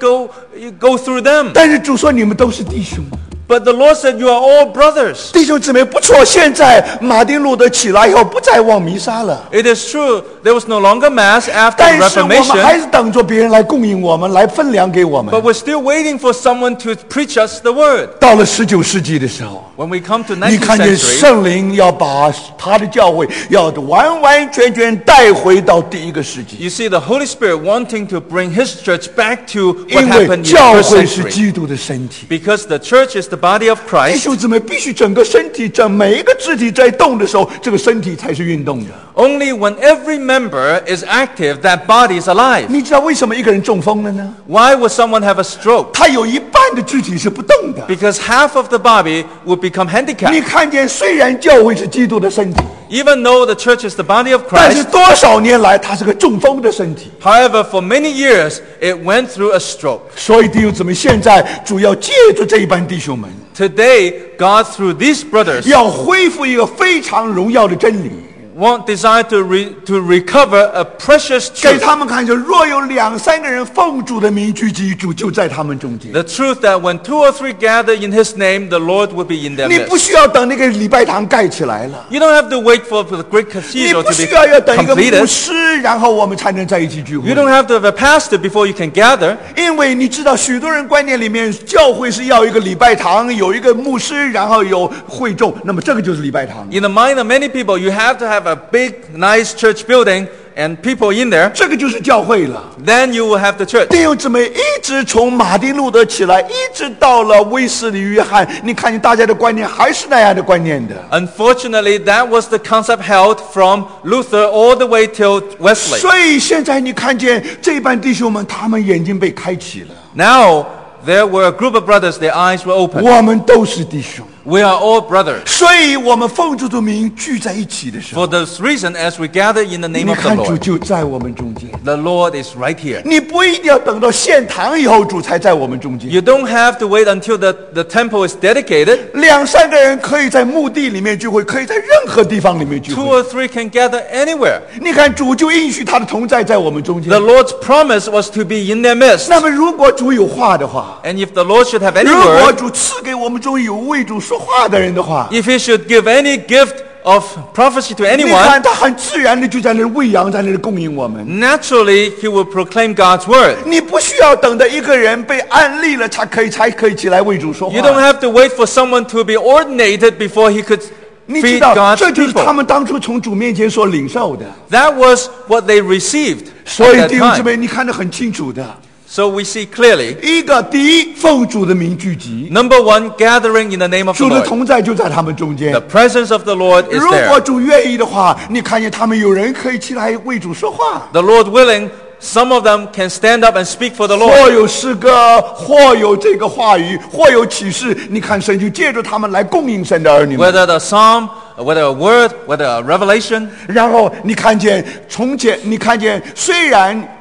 go through them. 但是主说你们都是弟兄， But the Lord said, you are all brothers. 弟兄姊妹不错。现在马丁路德起来以后不再望弥撒了， It is true, there was no longer Mass after 但 the 是我们还 Reformation, 是等着别人来供应我们，来分粮给我们 but。we're still waiting for someone to preach us the word. 到了19世纪的时候， When we come to 你 19th 看见 century, 圣灵要把他的教会要完完全全带回到第一个世纪， you see the Holy Spirit wanting to bring His church back to what 因为 happened in the 教 first 会是 century. 基督的身体。 Because the church is the body of 弟 Christ, 兄姊妹，必须整个身体，每一个肢体在动的时候，这个身体才是运动的。 only when every member is active, that body is alive. 你知道为什么一个人中风了呢？ Why would someone have a stroke? 他有一半的肢体是不动的。 Because half of the body would become 你 handicapped. 看见，虽然教会是基督的身体， Even though the church is the body of 但是 Christ, 多少年来，他是个中风的身体。 however, for many years, it went through a stroke. 所以弟兄姊妹，现在主要借着这一班弟兄们， Today, God, through these brothers, 要恢复一个非常荣耀的真理， desire to recover a precious 给 truth. 他们看见，若有2、3个人奉主的名聚集，主就在他们中间。 The truth that when 2 or 3 gather in His name, the Lord will be in their 你不 midst. 需要等那个礼拜堂盖起来了， You don't have to wait for the great 你 cathedral 不 to 需 be 要等一个牧 completed. 师，然后我们才能在一起聚会 You。don't have to have a pastor before you can gather. 因为你知道，许多人观念里面，教会是要一个礼拜堂，有一个牧师，然后有会众，那么这个就是礼拜堂。 In the mind of many people, you have to have a big, nice church building and people in there. 这个就是教会了。 Then you will have the church. 弟兄姊妹，一直从马丁路德起来，一直到了威斯理约翰，你看见大家的观念还是那样的观念的。 Unfortunately, that was the concept held from Luther all the way till Wesley. 所以现在你看见这班弟兄们，他们眼睛被开启了。 Now, there were a group of brothers, their eyes were open. 我们都是弟兄， We are all brothers. 所以我们奉主的名聚在一起的时候， For this reason, as we gather in the name 你 of the 看主 Lord, 就在我们中间。 the Lord is right here. 你不一定要等到献堂以后，主才在我们中间。 You don't have to wait until the temple is dedicated. 2、3个人可以在墓地里面聚会，可以在任何地方里面聚 2 会。 or 3 can gather anywhere. 你看主就应许他的同在在我们中间 The。Lord's promise was to be in their midst. 那么如果主有话的话， And if the Lord should have any 如果 word, 主赐给我们中有为主说话的人的话， if He should give any gift of prophecy to 你 anyone, 看他很自然的就在那里喂养，在那里供应我们。 naturally He will proclaim God's word. 你不需要等到一个人被安立了才可以起来为主说 You don't 话。 have to wait for someone to be ordinated before he could 你知 feed 道， God's 这就是他 people. 们当初从主面前所领受的。 That was what they received 所 at 以 that 弟兄姊 time. 妹，你看得很清楚的。 So we see clearly, 第一，奉主的名聚集， number one, gathering in the name of the 主的 Lord. 同在就在他们中间 The。presence of the Lord is 如果 there. 主愿意的话，你看见他们有人可以起来为主说话， The Lord willing, some of them can stand up and speak for the 或 Lord. 有诗歌，或有这个话语，或有启示。你看神就借着他们来供应神的儿女们。 Whether the psalm, whether a word, whether a revelation. 然后你看见从前，你看见虽然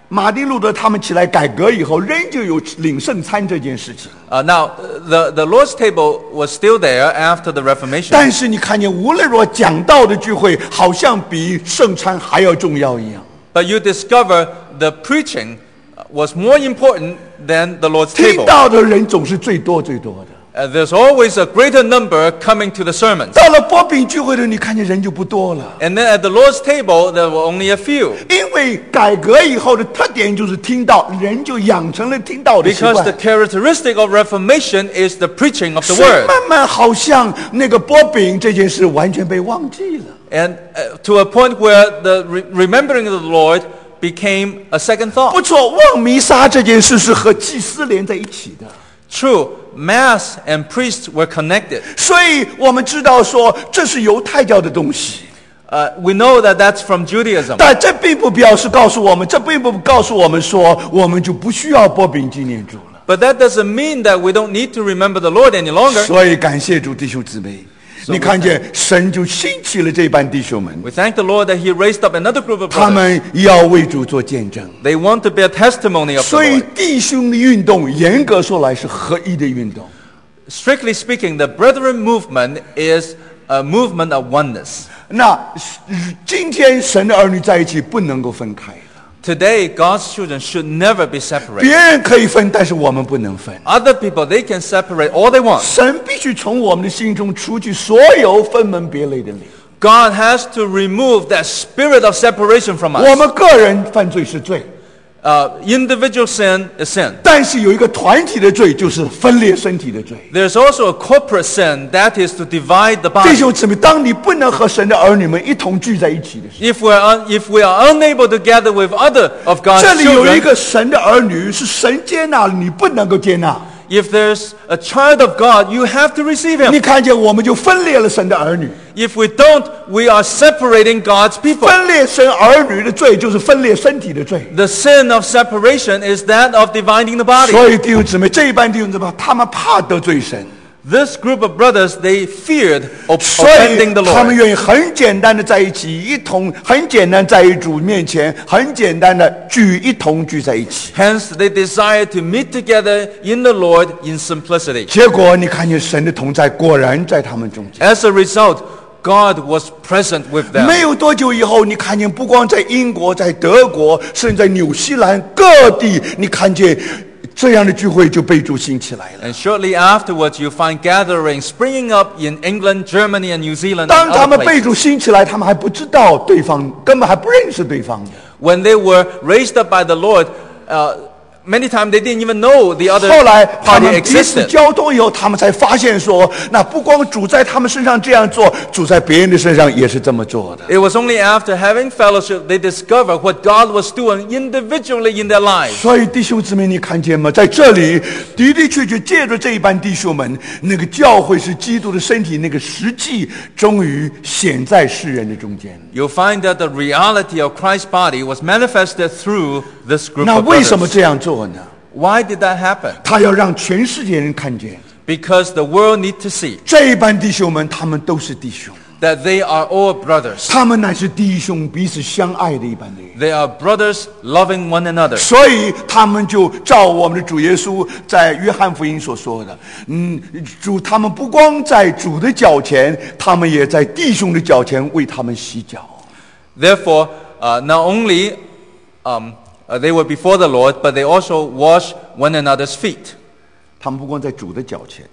马丁路德他们起来改革以后，仍旧有领圣餐这件事情。 Now, the Lord's table was still there after the Reformation. 但是你看见，无论如何讲道的聚会，好像比圣餐还要重要一样。 But you discover the preaching was more important than the Lord's 听 table. 到的人总是最多最多的。 There's always a greater number coming to the sermons. 到了波饼聚会的，你看见人就不多了。 And then at the Lord's table, there were only a few. 因为改革以后的特点就是听到，人就养成了听到的习 Because 惯。 the characteristic of Reformation is the preaching of the 所以 Word. 慢慢好像那个波饼这件事完全被忘记了。 And to a point where the remembering of the Lord became a second 不 thought. 错，望弥撒这件事是和祭司连在一起的。 True, Mass and priests were connected. 所以我们知道说这是犹太教的东西， We know that that's from Judaism. 但这并不表示告诉我们，这并不告诉我们说我们就不需要波饼纪念主了。 But that doesn't mean that we don't need to remember the Lord any longer. 所以感谢主弟兄姊妹，你看见神就兴起了这班弟兄们， We thank the Lord that He raised up another group of 他 brothers. 们要为主做见证。 They want to bear testimony of the 所以 Lord. 弟兄的运动，严格说来是合一的运动。 Strictly speaking, the Brethren movement is a movement of oneness. 那今天神的儿女在一起不能够分开的， Today, God's children should never be 别 separated. 人可以分，但是我们不能分。 Other people, they can separate all they want. 神必须从我们的心中除去所有分门别类的灵。 God has to remove that spirit of separation from 我 us. 们个人犯罪是罪， Individual sin is sin. 但是有一个团体的罪，就是分裂身体的罪。 There's also a corporate sin, that is to divide the 弟 body. 兄姊妹，当你不能和神的儿女们一同聚在一起的时候， If we are unable to gather with other of God's 这里有一 children, 个神的儿女是神接纳了，你不能够接纳。 if there's a child of God, you have to receive 你 him. 看见我们就分裂了神的儿女， If we don't, we are separating God's people. 分裂神儿女的罪就是分裂身体的罪。 The sin of separation is that of dividing the body. 所以弟兄姊妹，这一班弟兄姊妹，他们怕得罪神， This group of brothers, they feared 所以 offending the 他们 Lord. 愿意很简单的在一起，一同很简单在主面前，很简单的一同聚在一起。 Hence, they desired to meet together in the Lord in simplicity. 结果你看见神的同在，果然在他们中间。 As a result, God was present with them. 没有多久以后，你看见不光在英国、在德国，甚至在纽西兰各地，你看见这样的聚会就被主兴起来了。 And shortly afterwards, you find gatherings springing up in England, Germany, and New Zealand 当 and 他 other 们被 places. 主兴起来，他们还不知道对方，根本还不认识对方的。 When they were raised up by the Lord, many times they didn't even know the other 后来他 party 们彼此 existed. 交通以后，他们才发现说，那不光主在他们身上这样做，主在别人的身上也是这么做的。 It was only after having fellowship they discovered what God was doing individually in their lives. 所以弟兄姊妹，你看见吗？在这里的的确确借着这一班弟兄们，那个教会是基督的身体，那个实际终于显在世人的中间。 You'll find that the reality of Christ's body was manifested through this group 那 of 为什么 brothers. 这样做呢？ Why did that happen? 他要让全世界人看见， Because the world need to see 这一班弟兄们，他们都是弟兄， that they are all brothers. 他们乃是弟兄，彼此相爱的一般的人。 They are brothers loving one another. 所以他们就照我们的主耶稣在约翰福音所说的，他们不光在主的脚前，他们也在弟兄的脚前为他们洗脚。 Therefore, not only they were before the Lord, but they also wash one another's feet. 他们不光在主的脚前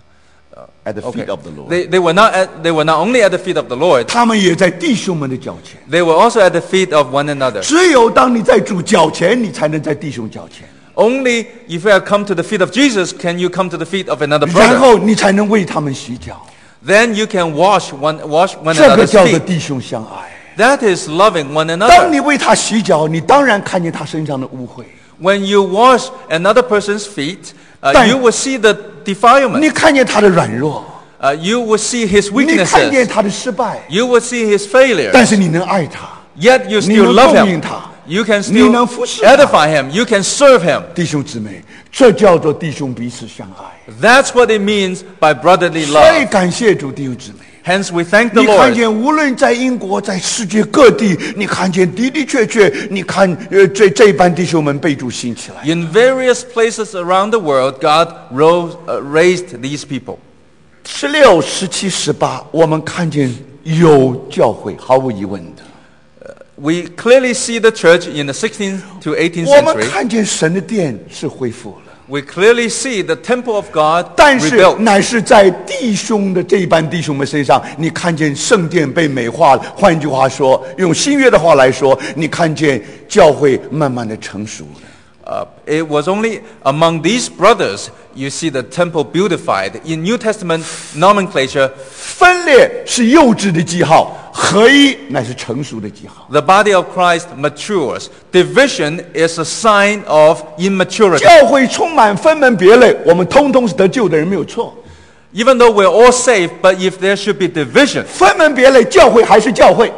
，at the feet of the Lord， They were not only at the feet of the Lord, 他们也在弟兄们的脚前。 they were also at the feet of one another. 只有当你在主脚前，你才能在弟兄脚前， Only if you have come to the feet of Jesus can you come to the feet of another 然 brother. 后你才能为他们洗脚。 Then you can wash one 这个 another's 叫做 feet. 弟兄相爱。 That is loving one 当 another. 你为他洗脚，你当然看见他身上的污秽， When you wash another person's feet, But- you will see the defilement. 你看见他的软弱， You will see his 你看见 weaknesses. 他的失败， You will see his failures. 但是你能爱他， Yet you 你 still 能 love 供应 him. 他。 You can 你 still 能服侍他。 edify him. You can serve him. 弟兄姊妹，这叫做弟兄彼此相爱。 That's what it means by brotherly 所以 love. 感谢主，弟兄姊妹， Hence, we thank the 你看 Lord. 见无论在英国，在世界各地，你看见的的确确，你看这班弟兄们被主兴起来。 In various places around the world, God raised these people. 16、17、18，我们看见有教会，毫无疑问的。 We clearly see the church in the 16th to 18th 我们 century. 看见神的殿是恢复了。 We clearly see the temple of God 但是 rebuilt. 乃是在弟兄的这一班弟兄们身上，你看见圣殿被美化了。换句话说，用新约的话来说，你看见教会慢慢的成熟了。 It was only among these brothers you see the temple beautified. In New Testament nomenclature, 分裂是幼稚的记号，合一乃是成熟的记号。 the body of Christ matures. Division is a sign of immaturity. 教会充满分门别类，我们通通是得救的人，没有错。 Even though we're all saved, but if there should be division, 分门别类，教会还是教会。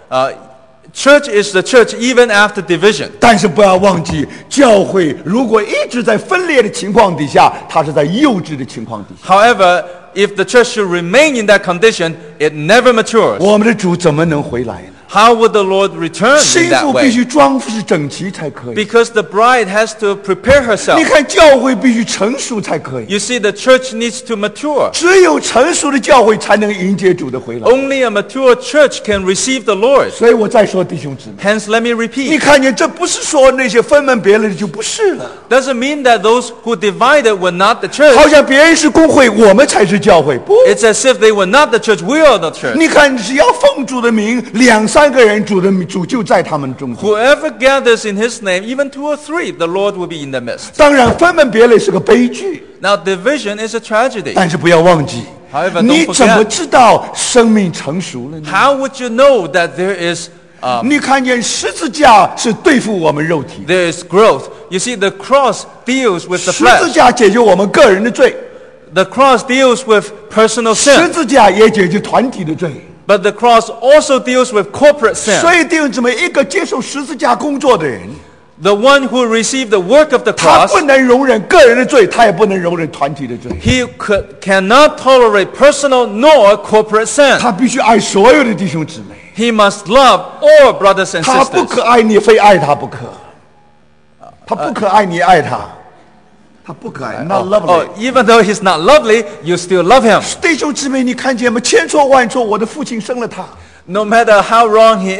church is the church even after division. 但是不要忘记，教会如果一直在分裂的情况底下，它是在幼稚的情况底下。 However, if the church should remain in that condition, it never matures. 我们的主怎么能回来呢？ How would the Lord return 新 in that 妇必 way? 须装饰整齐才可以。 Because the bride has to prepare 你 herself. 看，教会必须成熟才可以。 You see, the church needs to mature. 只有成熟的教会才能迎接主的回来。 Only a mature church can receive the Lord. 所以我再说，弟兄姊妹， Hence, let me 你 repeat. 看见，这不是说那些分门别类的就不是了。 Doesn't mean that those who divided were not the 好 church. 像别人是公会，我们才是教会。不， It's as if they were not the church, we are the church. 你看，只要奉主的名，两三个人，主就在他们中间。 Whoever gathers in his name, even 2 or 3, the Lord will be in the midst. 当然，分门别类是个悲剧， Now, division is a tragedy. 但是不要忘记， However, 你 don't 怎么 forget. 知道生命成熟了呢？ How would you know that there is 你看见十字架是对付我们肉体， there is growth? You see, the cross deals with the 十字 flesh. 架解决我们个人的罪， The cross deals with personal 十 sin. 字架也解决团体的罪。 But the cross also deals with corporate 所 sin. 以弟兄姊妹，一个接受十字架工作的人， The one who received the work of the 他 cross, 不能容忍个人的罪，他也不能容忍团体的罪， he cannot tolerate personal nor corporate sin. 他必须爱所有的弟兄姊妹， He must love all brothers and 他不 sisters. 可爱你，非爱他不可。他不可爱你，爱他，他不可爱，not lovely。 Even though he's not lovely, you still love him. 弟兄姊妹，你看见吗？千错万错，我的父亲生了他。 No matter how wrong he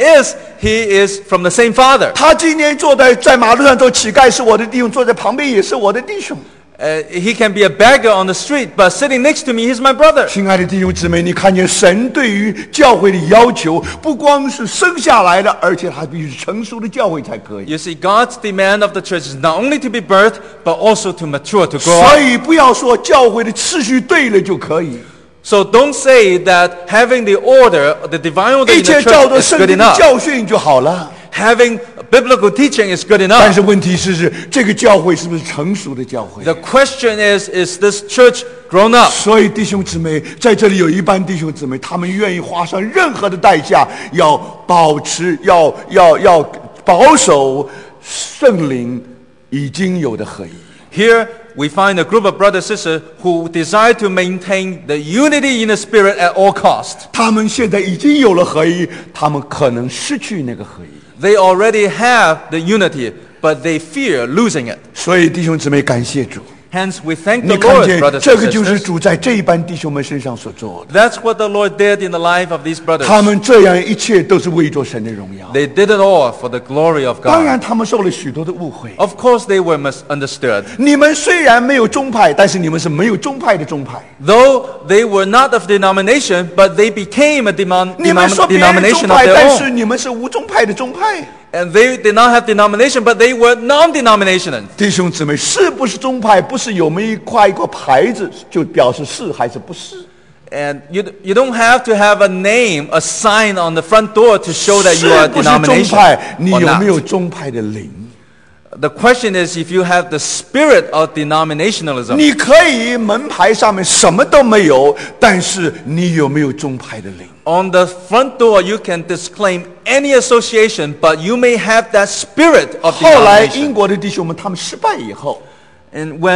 is from the same father. 他今天坐在马路上做乞丐是我的弟兄，坐在旁边也是我的弟兄。 He can be a beggar on the street, but sitting next to me, he's my brother. 亲爱的弟兄姊妹，你看见神对于教会的要求，不光是生下来的，而且还必须成熟的教会才可以。 You see, God's demand of the church is not only to be birthed, but also to mature, to grow 所 up. 以不要说教会的次序对了就可以， So don't say that having the order, the divine order 一 in the 切照着 church is 圣 good 经的 enough. 教训就好了。 Having biblical teaching is good 但 enough. 是问题是这个教会是不是成熟的教会？ The question is this church grown up? 所以弟兄姊妹，在这里有一班弟兄姊妹，他们愿意花上任何的代价，要保持，要保守圣灵已经有的合一。 Here we find a group of brothers and sisters who desire to maintain the unity in the spirit at all cost. 他们现在已经有了合一，他们可能失去那个合一。 They already have the unity, but they fear losing it. 所以弟兄姊妹，感谢主。 Hence, we thank 你 the 看 Lord, 见 brothers 这 and 个就是 sisters. 主在这一班弟兄们身上所做的。 That's what the Lord did in the life of these brothers. 他们这样一切都是为着神的荣耀。 They did it all for the glory of 当然， God. 他们受了许多的误会。 Of course, they were misunderstood. 你们虽然没有宗派，但是你们是没有宗派的宗派。 Though they were not of denomination, but they became a 你们说别人宗 denomination of 派， their 但是 own. 你们是无宗派的宗派。 And they did not have denomination, but they were non-denominational. 弟兄姊妹，是不是宗派，不是有没有一块牌子就表示是还是不是？ And you don't have to have a name, a sign on the front door to show that you are 是 a 不是宗 denomination 派？你 or 有没有 not. 宗派的灵？ The question is if you have the spirit of denominationalism. 你可以门牌上面什么都没有，但是你有没有宗派的灵？ On the front door, you can disclaim any association, but you may have that spirit of 后来 denomination. 英国的弟兄们他们失败以后， And when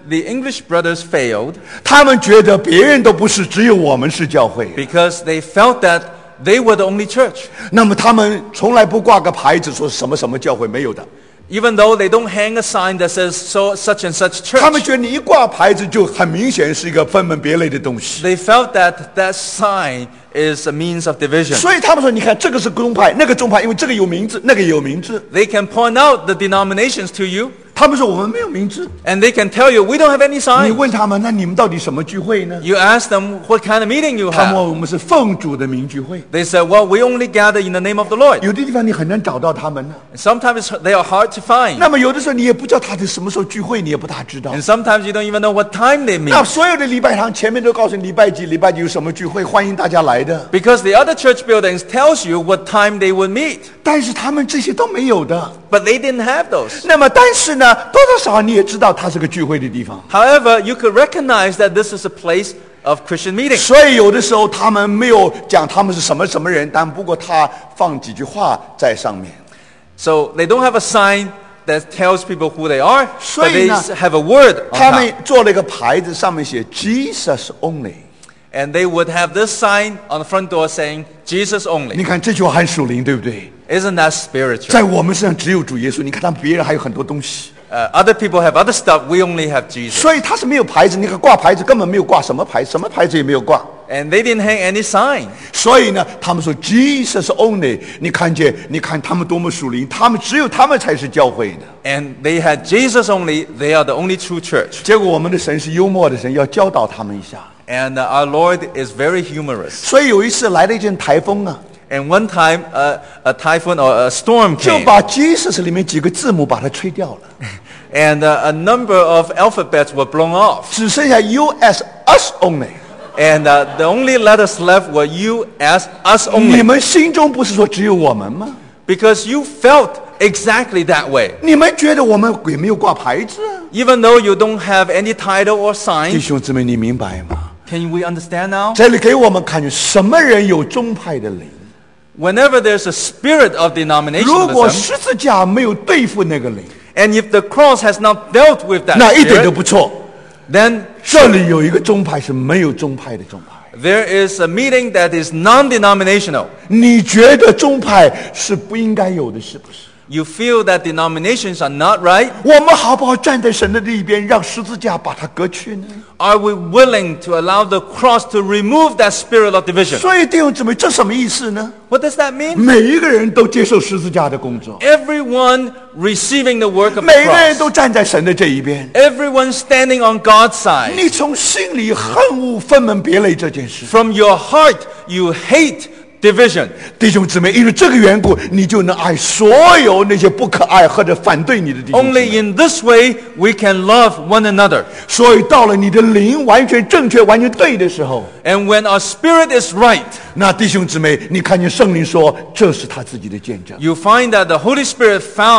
the English brothers failed 他们觉得别人都不是，只有我们是教会。 because they felt that they were the only church. 那么他们从来不挂个牌子说什么什么教会，没有的。 Even though they don't hang a sign that says so such and such 他们 church. 觉得你一挂牌子就很明显是一个分门别类的东西。 They felt that that sign is a means of division. 所以他们说，你看这个是宗派，那个宗派，因为这个有名字，那个也有名字。 They can point out the denominations to you, 他们说我们没有名字。 and they can tell you, we don't have any 你 sign. 问他们，那你们到底什么聚会呢？ You ask them what kind of meeting you 他们说 have. 我们是奉主的名聚会。 They said, well, we only gather in the name of the Lord. 有的地方你很难找到他们呢。 And sometimes they are hard to find. 那么有的时候你也不知道他的什么时候聚会，你也不大知道。 And sometimes you don't even know what time they 那 meet. 所有的礼拜堂前面都告诉你礼拜几有什么聚会，欢迎大家来的。 Because the other church buildings tells you what time they would meet. 但是他们这些都没有的。 But they didn't have those. 那么但是呢，多多少少你也知道它是个聚会的地方。 However, you could recognize that this is a place of Christian meeting. 所以有的时候他们没有讲他们是什么什么人，但不过他放几句话在上面。 So they don't have a sign that tells people who they are, 所 but 以 they 呢， have a word on 他们 top. 做了一个牌子，上面写 Jesus only。 And they would have this sign on the front door saying, Jesus 你 only. 看这句话很属灵，对不对？ Isn't that spiritual? 在我们身上只有主耶稣，你看他们别人还有很多东西， Other people have other stuff, we only have Jesus. 所以他是没有牌子。你看挂牌子根本没有挂什么牌，什么牌子也没有挂。 And they didn't hang any sign. 所以呢，他们说 Jesus only。你看他们多么属灵，只有他们才是教会的。 And they had Jesus only, they are the only true church. 结果我们的神是幽默的神，要教导他们一下。 And our Lord is very humorous. 所以有一次来了一阵台风啊， And one time, a typhoon or a storm 就 came. 把 Jesus 里面几个字母把它吹掉了， And a number of alphabets were blown off. 只剩下 US us only。 And the only letters left were you, as, us 你 only. 们心中不是说只有我们吗？ Because you felt exactly that way. 你们觉得我们也没有挂牌子啊？ Even though you don't have any title or 弟 sign. 兄姊妹，你明白吗？ Can we understand now? 这里给我们看见什么人有宗派的灵。 Whenever there's a spirit of 如果 denominationalism, 十字架没有对付那个灵， and if the cross has not dealt with that 那一点都 spirit, 不错。 then 这里有一个宗派是没有宗派的宗派。 there is a meeting that is non-denominational. 你觉得宗派是不应该有的，是不是？ You feel that denominations are not right. 我们好不好站在神的那一边，让十字架把它割去呢？ Are we willing to allow the cross to remove that spirit of division? 所以弟兄姊妹，这什么意思呢？ What does that mean? 每一个人都接受十字架的工作， Everyone receiving the work of 每 the 个人 cross. 都站在神的这一边。 Everyone standing on God's side. 你从心里恨恶分门别类这件事， From your heart, you hate division. 弟兄姊妹，因为这个缘故，你就能爱所有那些不可爱或者反对你的弟兄姊 Only 妹。 in this way we can love one another. 所以到了你的灵完全正确、完全对的时候， And when our spirit is right, 那弟兄姊妹，你看见圣灵说，这是他自己的见证。 you find that the Holy Spirit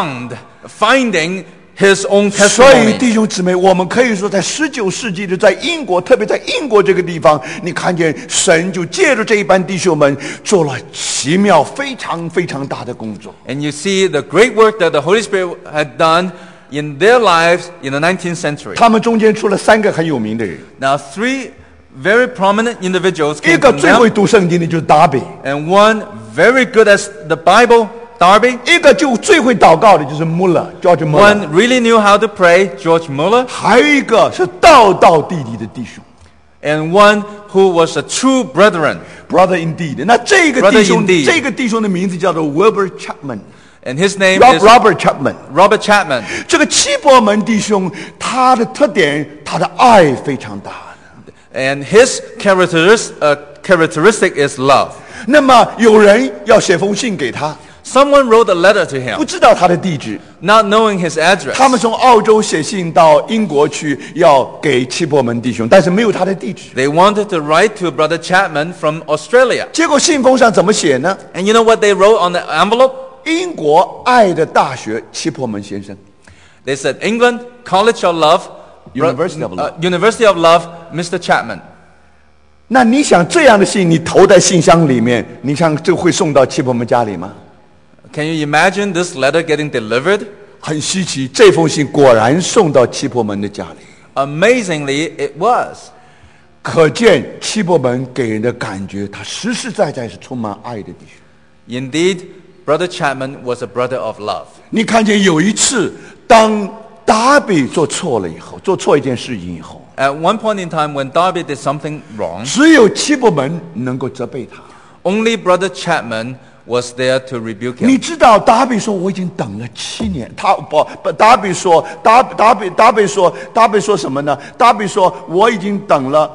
finding His own 所以 testimony. 弟兄姊妹，我们可以说，在19世纪的在英国，特别在英国这个地方，你看见神就借着这一班弟兄们做了奇妙、非常非常大的工作。 And you see the great work that the Holy Spirit had done in their lives in the 19th century. 他们中间出了3个很有名的人， Now, 3 very prominent individuals 一 came 个 from 最会 them, 读圣经的就是达比， and one very good as the Bible, Darby. 一个就最会祷告的就是穆勒 George Muller， One really knew how to pray, George Muller. 还有一个是道道地地的弟兄 And one who was a true brethren. Brother Indeed。那这个 Brother 弟兄， indeed 这个弟兄的名字叫做 Wilbur Chapman， And his name is Robert Chapman。 Robert Chapman. 这个七伯门弟兄，他的特点，他的爱非常大。 And his characteristic is love. 那么有人要写封信给他， Someone wrote a letter to 不 him, 知道他的地址， not knowing his 他们 address. 从澳洲写信到英国去，要给七伯门弟兄，但是没有他的地址。 They wanted to write to Brother Chapman from Australia. 结果信封上怎么写呢？ And you know what they wrote on the envelope? 英国爱的大学七伯门先生。 They said, England, College of Love, University of Love. University of Love, Mr. Chapman. 那你想这样的信，你投在信箱里面，你想这会送到七伯门家里吗？ Can you imagine this letter getting delivered? 很稀奇，这封信果然送到七伯门的家里。 Amazingly, it was. 可见七伯门给人的感觉，他实实在在是充满爱的弟兄。 Indeed, Brother Chapman was a brother of love. 你看见有一次，当达比做错了以后，做错一件事情以后， At one point in time, when Darby did something wrong, 只有七伯门能够责备他。 only Brother Chapman was there to rebuke 你 him. 知道达比说我已经等了7年，达比说什么呢？达比说我已经等了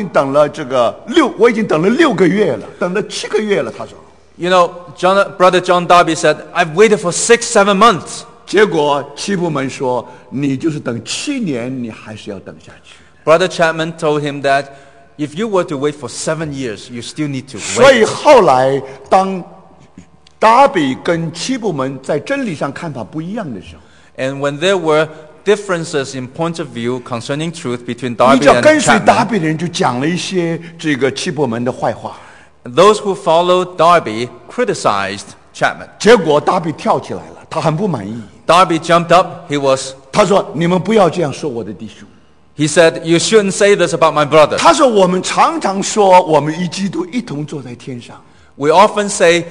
6个月了，等了7个月了。他说， You know, Brother John Darby said, I've waited for 6-7 months. 结果七伯门说你就是等7年，你还是要等下去。 Brother Chapman told him that if you were to wait for 7 years, you still need to 所以 wait. 后来当达比跟七伯门在真理上看法不一样的时候， And when there were differences in point of view concerning truth between 你 Darby 只要 and 跟随达 Chapman, 比的人就讲了一些这个七伯门的坏话， those who followed Darby criticized Chapman. 结果达比跳起来了，他很不满意。 Darby jumped up. 他说：“你们不要这样说我的弟兄。 He said, you shouldn't say this about my brother. 他说：“我们常说我们与基督一同坐在天上， We often say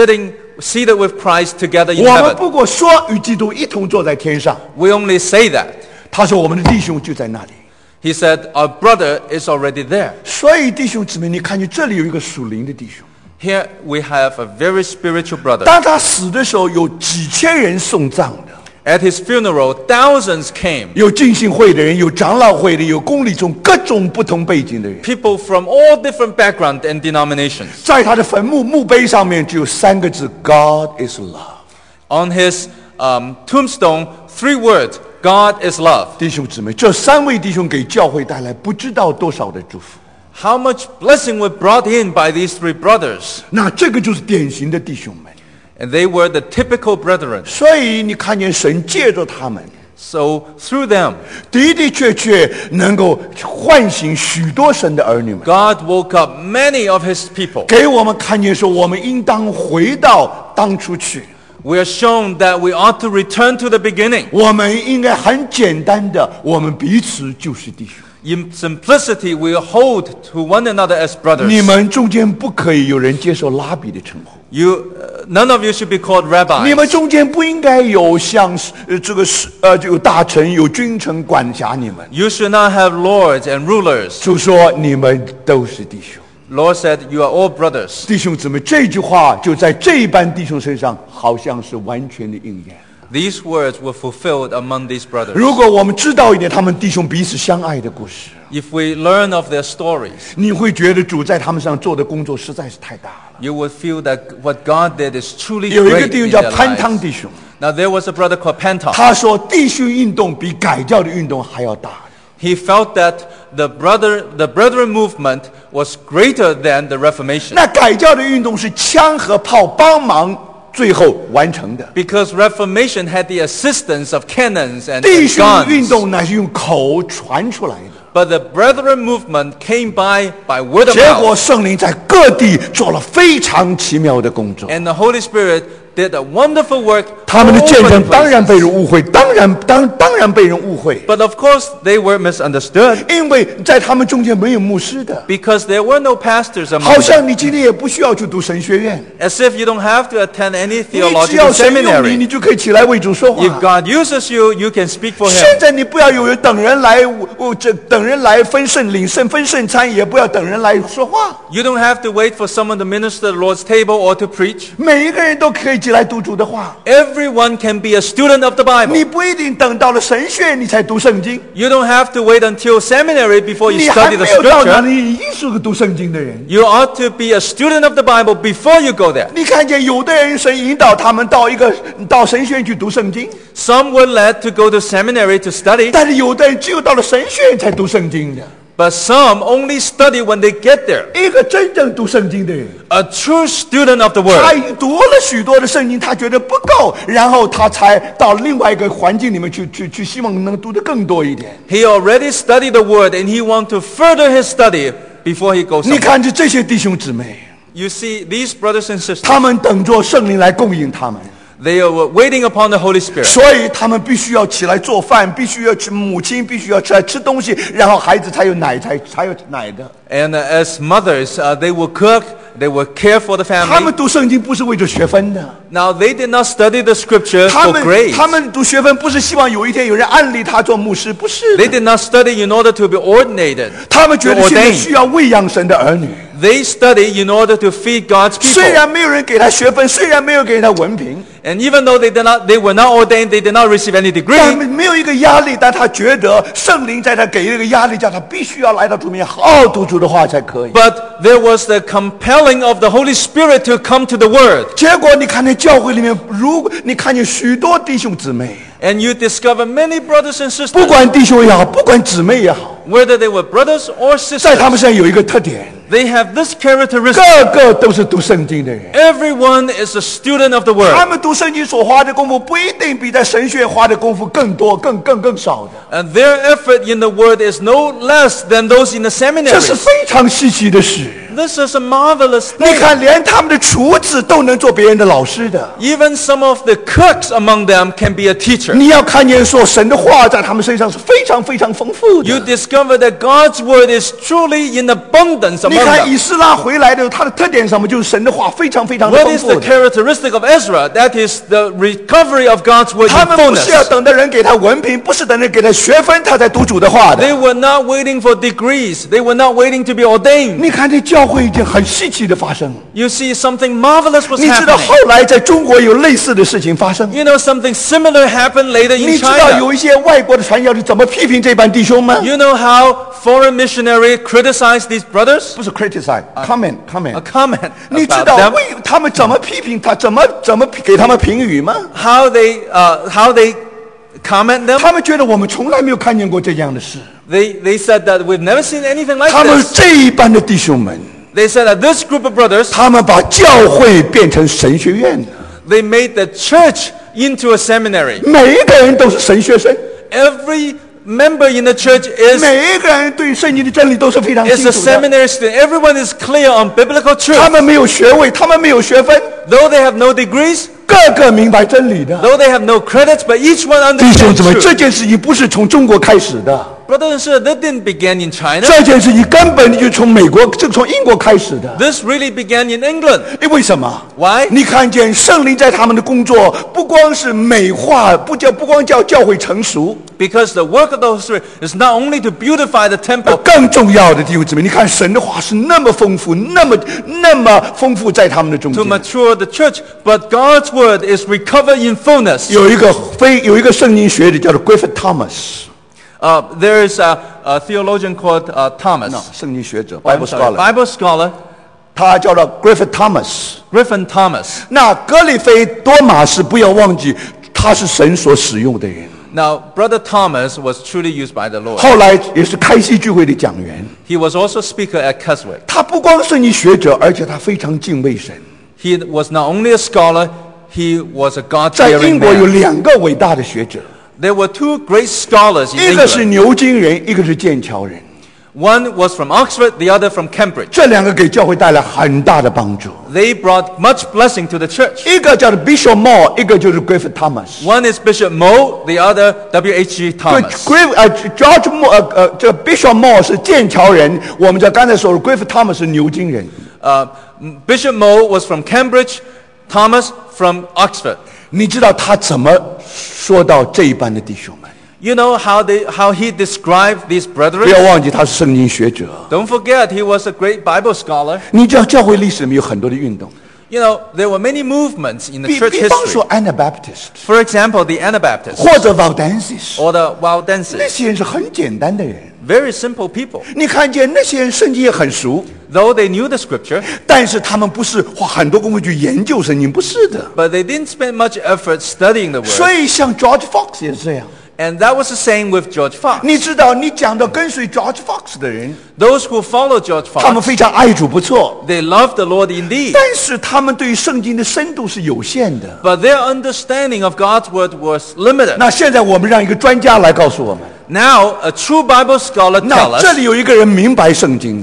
seated with Christ together in 我们 heaven. 不过说与基督一同坐在天上。 We only say that. ” 他说：“我们的弟兄就在那里。 He said, our brother is already there. ” 所以弟兄姊妹，你看见这里有一个属灵的弟兄， Here we have a very spiritual brother. 当他死的时候，有几千人送葬的。 At his funeral, thousands came. 有浸信会的人，有长老会的，有公理中各种不同背景的人， People from all different backgrounds and denominations. 在他的坟墓碑上面只有3个字 ：God is love。 On his tombstone, 3 words, God is love. 弟兄姊妹，这3位弟兄给教会带来不知道多少的祝福。 How much blessing was brought in by these 3 brothers. 那这个就是典型的弟兄们。 And they were the typical brethren. 所以你看见神借着他们， So through them, 的的确确能够唤醒许多神的儿女们， God woke up many of his people. 给我们看见说，我们应当回到当初去。 We are shown that we ought to return to the beginning. 我们应该很简单的，我们彼此就是弟兄。 In simplicity, we hold to one another as 你 brothers. 们中间不可以有人接受拉比的称呼。 None of you should be called 你 rabbis. 们中间不应该有像有大臣、有君臣管辖你们。 You should not have lords and rulers. 就说你们都是弟兄。 Lord said, you are all brothers. 弟兄姊妹，这句话就在这一班弟兄身上，好像是完全的应验。 These words were fulfilled among these brothers. 如果我们知道一点他们弟兄彼此相爱的故事， If we learn of their stories, 你会觉得主在他们身上做的工作实在是太大了。 you will feel that what God did is truly 有一个 great 弟兄 in 叫 their 潘汤 lives. 弟兄， Now there was a brother called Panton. 他说弟兄运动比改教的运动还要大。 He felt that the brethren movement was greater than the Reformation. 那改教的运动是枪和炮帮忙最后完成的， Because Reformation had the assistance of cannons and 弟兄运 guns. 动乃是用口传出来的。 But the brethren movement came by word of 结果 mouth. 圣灵在各地做了非常奇妙的工作。 And the Holy Spirit did a wonderful work. 他们的 all 见 over 证 the 当然 places. 被人误会，当然被人误会， But of course they were misunderstood 因为在他们中间没有牧师的， because there were no pastors 好 among them. 像你今天也不需要去读神学院， As if you don't have to attend any 你只 theological 要神用你， seminary. 你就可以起来为主说 If 话。 God uses you, you can speak for 现 Him. 在你不要有人等人来，等人来分圣领圣分圣餐，也不要等人来说话。 You don't have to wait for someone to minister the Lord's table or to preach. 每一个人都可以起来读主的话， Everyone can be a student of the 你 Bible. 不一定等到了神学你才读圣经， You don't have to wait until seminary before you 你还 study the 没有到那 scripture. 里，你已经是个读圣经的人。 You ought to be a student of the Bible before you go there. 你看见有的人神引导他们到神学院去读圣经， Some were led to go to seminary to study, 但是有的人只有到了神学院才读圣经的。 but some only study when they get there. 一个真正读圣经的人， A true student of the 他 Word. 已经读了许多的圣经，他觉得不够，然后他才到另外一个环境里面去，希望能读得更多一点。 He already studied the Word and he wants to further his study before he goes 你 somewhere. 看着这些弟兄姊妹， You see, these brothers and sisters, 他们等着圣灵来供应他们。 They were waiting upon the Holy Spirit. 所以他们必须要起来做饭，必须要去母亲必须要起来吃东西，然后孩子才有奶的。 And as mothers, they will cook, they will care for the 他们 family. 读圣经不是为着学分的， Now, they did not study the scripture 他 for 们 grades. 读学分不是希望有一天有人安利他做牧师，不是 They 的。 did not study in order to be ordinated. 他们觉得 to 现在 ordain. 需要喂养神的儿女， They study in order to feed God's 虽 people. 然没有人给他学分，虽然没有给他文凭， And even though they were not ordained, they did not receive any 但 degree. 没有一个压力，但他觉得圣灵在他给一个压力，叫他必须要来到主面好好读主的话才可以。 But there was the compelling of the Holy Spirit to come to the Word. 结果你看见教会里面，如果你看见许多弟兄姊妹， And you discover many brothers and 不 sisters, 管弟兄也好，不管姊妹也好， whether they were brothers or 在他们 sisters, 身上有一个特点， they have this characteristic. 个个都是读圣经的人。 Everyone is a student of the 他 Word. 们读圣经所花的功夫，不一定比在神学院花的功夫更多、更少的。 And their effort in the Word is no less than those in the 这是 seminaries. 非常稀奇的事。 This is a marvelous 你 thing. 看，连他们的厨子都能做别人的老师的。 Even some of the cooks among them can be a teacher. 你要看见说，神的话在他们身上是非常丰富 You 的。 discover that God's Word is truly in abundance 你 among 看 them. 以斯拉回来的，他的特点是什么？就是神的话非常的 What 丰 is 富 the 的。 characteristic of Ezra? That is the recovery of God's Word 他 in 们不是要 fullness. 等着人给他文凭，不是等着给他学分，他才读主的话的。 They were not waiting for degrees. They were not waiting to be ordained. 你看这教会一件很稀奇的发生。 You see, something marvelous was 你知道 happening. 后来在中国有类似的事情发生。 You know, something similar happened later 你 in 知道 China. 有一些外国的传教士怎么批评这帮弟兄吗？ You know how foreign missionary criticized these brothers? 不是 criticize，comment。 A comment 你知 about 道 them. 他们怎么批评他，怎么给他们评语吗？ How they comment them? 他们觉得我们从来没有看见过这样的事。 They said that we've never seen anything like 他们 this. 这一班的弟兄们， They said that this group of brothers, 他们把教会变成神学院， they made the church into a seminary. 每一个人都是神学生， Every member in the church is 每一个人对圣经的真理都是非常清 a 楚的。 seminary student. Everyone is clear on biblical 他 truth. 们没有学位，他们没有学分， Though they have no degrees, 个个明白真理的。 though they have no credits, but each one 弟兄 understands 姊妹， truth. 这件事情不是从中国开始的， Brothers and sisters, that didn't begin in China. 这件事情根本就从美国，这从英国开始的。 This really began in England. 因为什么？ Why? 你看见圣灵在他们的工作，不光是美化，不光叫教会成熟， Because the work of the Holy Spirit is not only to beautify the temple, 更重要的弟兄姊妹，你看神的话是那么丰富，那么丰富在他们的中 to 间。 mature the church, but God's word is recovered in fullness. 有一个圣经学者叫做 Griffith Thomas， There is a theologian called Thomas. 圣经学者 Oh, I'm Bible sorry, scholar， Bible scholar 他叫做 Griffith Thomas。 Griffin Thomas. 那格里菲多马斯不要忘记，他是神所使用的人， Now, Brother Thomas was truly used by the Lord. 后来也是开西聚会的讲员。 He was also speaker at Keswick. 他不光圣经学者，而且他非常敬畏神。 He was not only a scholar, he was a 在 God-fearing 英国有 man. 2个伟大的学者， There were two great scholars in 一个是 England. 牛津人，一个是剑桥人。 One was from Oxford, the other from Cambridge. 这2个给教会带来很大的帮助。 They brought much blessing to the church. 一个叫做 Bishop Moore，一个就是 Griffith Thomas。 One is Bishop Moe, the other W.H.G. 对 Thomas. George Moore，这个 Bishop Moore 是剑桥人，我们在刚才说的 Griffith Thomas 是牛津人。 Bishop Moe was from Cambridge, Thomas from Oxford. 你知道他怎么说到这一班的弟兄们？ You know how he described these 不要 brethren? 忘记他是圣经学者。 Don't forget, he was a great Bible scholar. 你知道教会历史里面有很多的运动， You know, there were many movements in the 比 church 方 history. 说 Anabaptist For example, the Anabaptists 或者 Valdenses， or the 那 Waldenses. 些人是很简单的人。 Very simple people. 你看见那些人圣经也很熟， Though they knew the scripture, 但是他们不是花很多功夫去研究圣经，不是的。 but they didn't spend much effort studying the 所 word. 以像 George Fox 也是这样。 And that was the same with George Fox. 你知道，你讲到跟随 George Fox 的人， Those who followed George 他们 Fox, 非常爱主，不错， they loved the Lord indeed. 但是他们对于圣经的深度是有限的。 But their understanding of God's word was limited. 那现在我们让一个专家来告诉我们， Now, a true Bible scholar tell 那这 us, 里有一个人明白圣经的，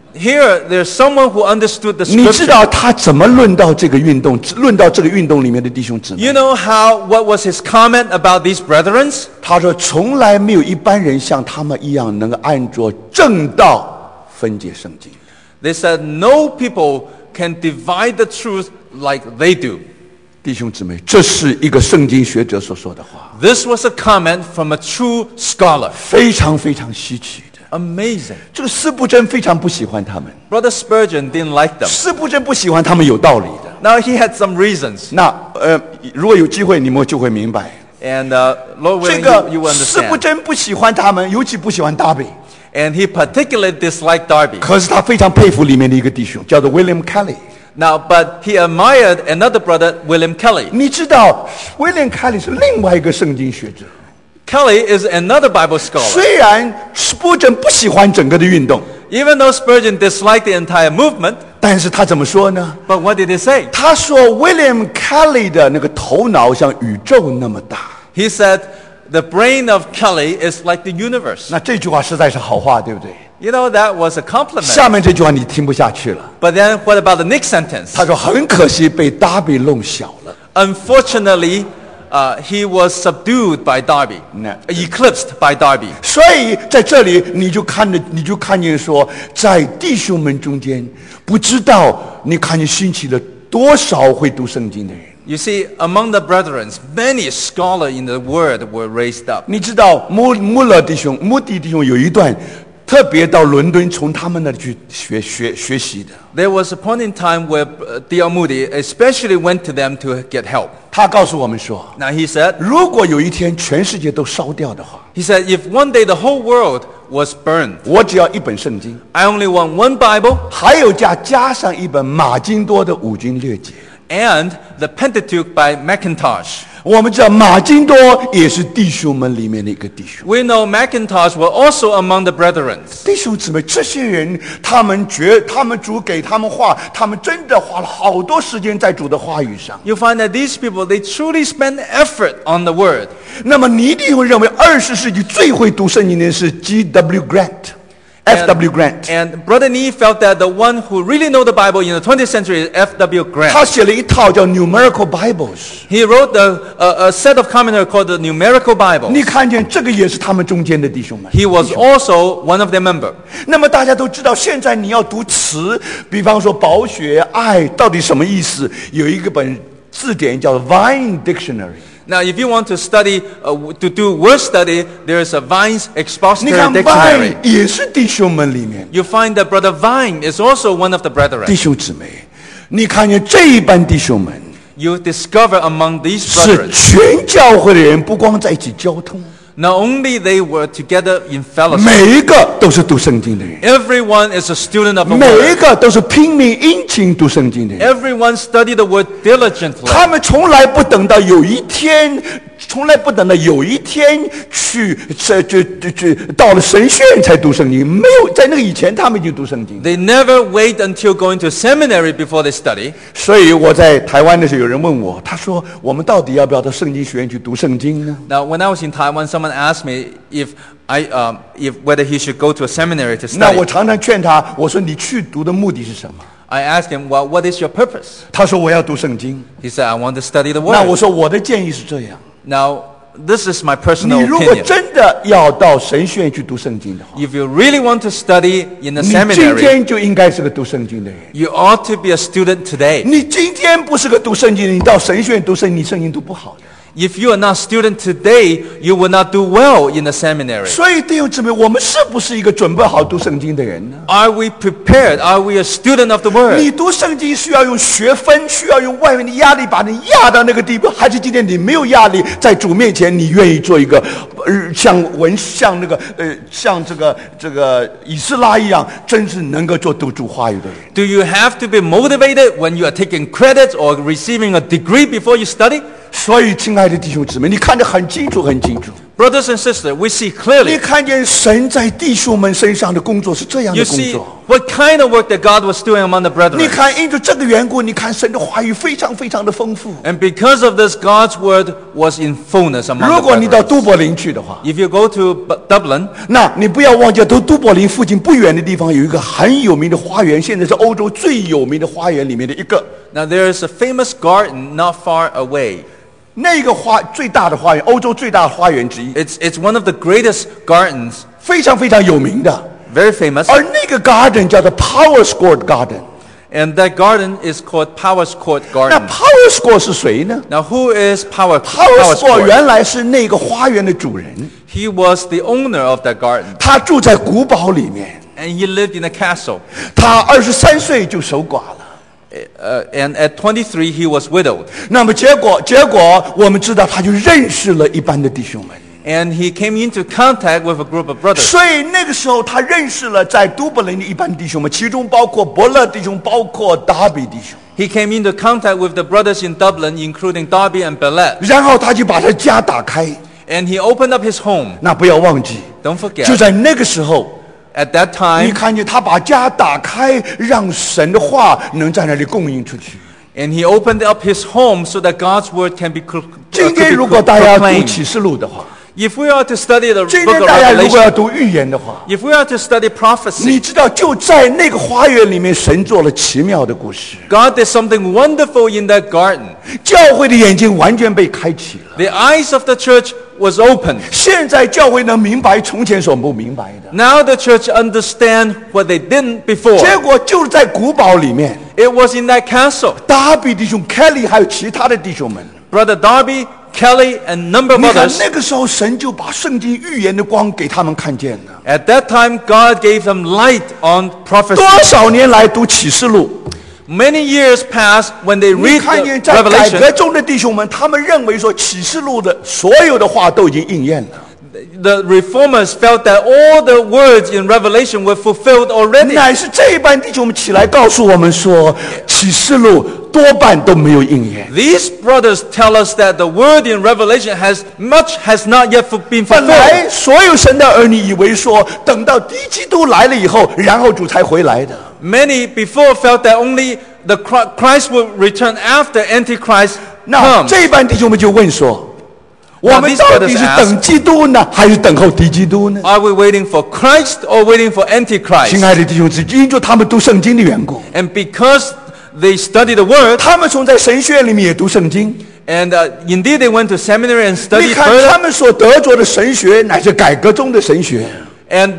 Here, there's someone who understood the 你知 scripture. 道他怎么论到这个运动，论到这个运动里面的弟兄姊妹？ You know what was his comment about these brethren? 他说，从来没有一般人像他们一样能够按着正道分解圣经。 They said no people can divide the truth like they do. 弟兄姊妹，这是一个圣经学者所说的话， This was a comment from a true scholar. 非常非常稀奇的。 Amazing. 这个司布真非常不喜欢他们， Brother Spurgeon didn't like them. 司布真不喜欢他们有道理的。 Now, he had some reasons. 那如果有机会，你们就会明白， And Lord 这 willing, 个 you will 司布 understand. 真不喜欢他们，尤其不喜欢达比。 And he particularly disliked Darby. 可是他非常佩服里面的一个弟兄，叫做 William Kelly。 Now, but he admired another brother, William Kelly. 你知道，William Kelly 是另外一个圣经学者。 Kelly is another Bible scholar. 虽然司布真不喜欢整个的运动， Even though Spurgeon disliked the entire movement, 但是他怎么说呢？ but what did he say? 他说 William Kelly 的那个头脑像宇宙那么大。 He said, the brain of Kelly is like the universe. 那这句话实在是好话，对不对？ You know, that was a compliment. 下面这句话你听不下去了。 But then what about the next sentence? 他说很可惜被达比弄小了。 Unfortunately, he was subdued by Darby, No. eclipsed by Darby. 所以在这里你就看见说，在弟兄们中间，不知道你看见兴起了多少会读圣经的人。 You see, among the brethren, many scholars in the word were raised up. 你知道穆迪弟兄有一段特别到伦敦从他们那里去学习的。 There was a point in time where D.L. Moody especially went to them to get help. 他告诉我们说， Now he said, 如果有一天全世界都烧掉的话， if one day the whole world was burned, 我只要一本圣经， I only want one Bible 还有加上一本马金多的五经略解。 and the Pentateuch by Mackintosh. 我们知道马金多也是弟兄们里面的一个弟兄。 We know Mackintosh were also among the brethren. 弟兄姊妹，这些人他们主给他们话，他们真的花了好多时间在主的话语上。 You find that these people, they truly spend effort on the word. 那么你一定会认为20世纪最会读圣经的是 G.W. Grant。F.W. Grant， And Brother Nee felt that the one who really know the Bible in the 20th century is F.W. 他 Grant. 写了一套叫 Numerical Bibles。 He wrote a set of commentary called the Numerical Bible. 你看见这个也是他们中间的弟兄们。 He was also one of their members. 那么大家都知道，现在你要读词，比方说宝血、爱到底什么意思？有一个本字典叫 Vine Dictionary。 Now, if you want to study, to do word study, there is a Vine's 你 Expository 看 Dictionary. Vine 也是弟兄们里面 You find that Brother Vine is also one of the 弟 brethren. 兄姊妹，你看见这一班弟兄们 You discover among these 是 brethren, 全教会的人，不光在一起交通， not only they were together in fellowship, 每一个都是读圣经的人， everyone is a student of the 每一 word. 个都是拼命殷勤读圣经的人。 Everyone studied the word diligently. 他们从来不等到有一天去到了神学院才读圣经，没有在那个以前他们已经读圣经。 They never wait until going to seminary before they study. 所以我在台湾的时候，有人问我，他说我们到底要不要到圣经学院去读圣经呢？ Now, when I was in Taiwan, someone asked me if whether he should go to a seminary to 那我 study. 常常劝他，我说你去读的目的是什么？ I asked him, well, what is your purpose? 他说我要读圣经。 He said, I want to study the 那我 word. 说我的建议是这样： Now, this is my 你 personal 如果 opinion. 真的要到神学院去读圣经的话， If you really want to study in a 你今 seminary, 天就应该是个读圣经的人。 you ought to be a student today. 你今天不是个读圣经的人，你到神学院读圣经，你圣经读不好的。 If you are not a student today, you will not do well in the seminary. 所以弟兄姊妹，我们是不是一个准备好读圣经的人呢？ Are we prepared? Are we a student of the 你 word? 读圣经需要用学分，需要用外面的压力把你压到那个地步，还是今天你没有压力，在主面前你愿意做一个像这个以斯拉一样，真是能够做读主话语的人？ Do you have to be motivated when you are taking credit or receiving a degree before you study? 所以，亲爱的弟兄姊妹，你看得很清楚，很清楚。 brothers and sisters, we see 你 clearly. 看见神在弟兄们身上的工作是这样 You 的工 see 作。 what kind of work that God was doing among the 你 brethren. 看，因着这个缘故，你看神的话语非常非常的丰富。 And because of this, God's word was in fullness among 如 the 果你到 brethren. 都柏林去的话， If you go to Dublin, 那你不要忘记，都柏林附近不远的地方有一个很有名的花园，现在是欧洲最有名的花园里面的一个。 now there is a famous garden not far away. 那个最大的花园，欧洲最大的花园之一， It's one of the greatest gardens, 非常非常有名的。 very famous. 而那个 garden 叫做 Powers Court Garden。 And that garden is called Powers Court 那 Garden. Powers Court 是谁呢 Now who is ？Powers Powers Court Court? 原来是那个花园的主人， He was the owner of that garden. 他住在古堡里面， And he lived in a castle. 他23岁就守寡了。 And at 23, he was widowed. 那么结果我们知道，他就认识了一般的弟兄们。 And he came into contact with a group of brothers. 所以那个时候，他认识了在都柏林的一般弟兄们，其中包括伯勒弟兄，包括达比弟兄。 He came into contact with the brothers in Dublin, including Darby and Bellet. 然后他就把他家打开。 And he opened up his home. 那不要忘记， Don't 就 forget, 在那个时候， at that 你 time, 看见他把家打开，让神的话能在那里供应出去。 and he opened up his home so that God's word can be 今天如果大家读 proclaimed. 启示录的话， If we are to study the 今 book 天 of 大家如果要 Revelation, 读预言的话， if we are to study 你 prophecy, 知道就在那个花园里面，神做了奇妙的故事， God did something wonderful in that garden. 教会的眼睛完全被开启了。 The eyes of the church was opened. 现在教会能明白从前所不明白的。 Now the church understand what they didn't 结 before. 果就是在古堡里面， It was in that castle. 达比弟兄、Kelly 还有其他的弟兄们， Brother Darby, Kelly, and number of 你看 others. 那个时候神就把圣经预言的光给他们看见了。 At that time, God gave them light on 多 prophecy. 少年来读启示录， Many years passed when they 你 read 看 the 见在改 Revelation. 革中的弟兄们，他们认为说启示录的所有的话都已经应验了。 The reformers felt that all the words in Revelation were fulfilled already. 乃是这一班弟兄们起来告诉我们说，启示录多半都没有应验。 These brothers tell us that the word in Revelation has not yet been 本来 fulfilled. 所有神的儿女以为说，等到敌基督来了以后，然后主才回来的。 Many before felt that only the Christ would return after Antichrist 那 comes. 这一班弟兄们就问说，我们 these 到底 brothers 是 ask- 等基督呢，还是等候敌基督呢？ Are we waiting for Christ or waiting for 亲 Antichrist? 爱的弟兄姊妹，因着他们读圣经的缘故， And because they study the word, 他们从在神学院里面也读圣经。 and indeed they went to seminary and 你 studied 看他 further, 们所得着的神学，乃是改革中的神学。 and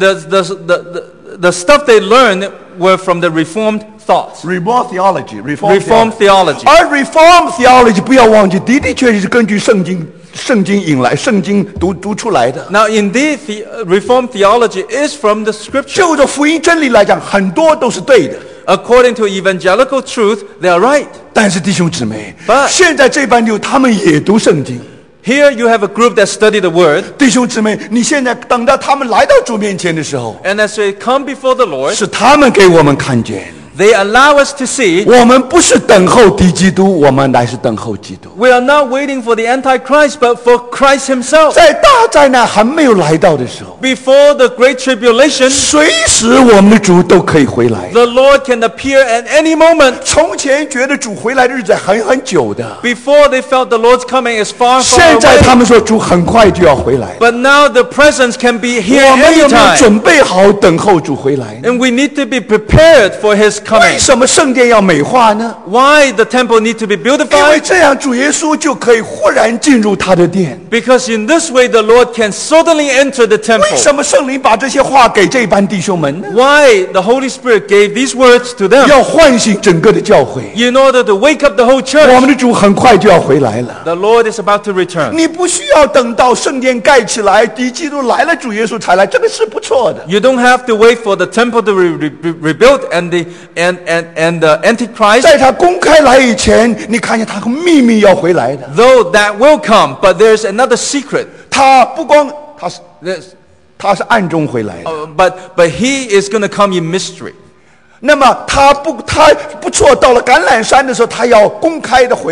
the stuff they learned were from the Reformed thoughts. Reform theology，Reform Reformed theology. 而 Reform theology 不要忘记，的的确确是根据圣经引来，圣经读出来的。 Now, indeed, Reformed theology is from the Scripture. 就着福音真理来讲，很多都是对的。 According to evangelical truth, they are right. 但是弟兄姊妹 But-， 现在这班弟兄他们也读圣经。 Here you have a group that study the Word, 弟兄姊妹，你现在等到他们来到主面前的时候， and as they come before the Lord, 是他们给我们看见， they allow us to see 我们不是等候敌基督，我们乃是等候基督。 we are not waiting for the Antichrist, but for Christ Himself. 在大灾难还没有来到的时候， Before the Great Tribulation, 随时我们的主都可以回来。 the Lord can appear at any moment. 从前觉得主回来的日子很久的， Before they felt the Lord's coming is far, 现 far 在 away. 他们说主很快就要回来。 But now the presence can be here 我们有没有 anytime. 准备好等候主回来？ And we need to be prepared for His 为 coming. 什么圣殿要美化呢？ Why the temple need to be 因为 beautified? 这样主耶稣就可以忽然进入他的殿。 Because in this way the Lord can suddenly enter the 为 temple. 什么圣灵把这些话给这班弟兄们呢？ Why the Holy Spirit gave these words to them? 要唤醒整个的教会。 In order to wake up the whole 我 church. 们的主很快就要回来了。 The Lord is about to return. 你不需要等到圣殿盖起来，敌基督来了，主耶稣才来，这个是不错的。 You don't have to wait for the temple to be rebuilt and the Antichrist. 在他公开来以前，你看见他秘密要回来的。 Though that will come, but there's another secret. 他不光 There's, 他是暗中回来的。 but He is going to come in mystery. 那么他不错，到了橄榄山的时候，他要公开的回来。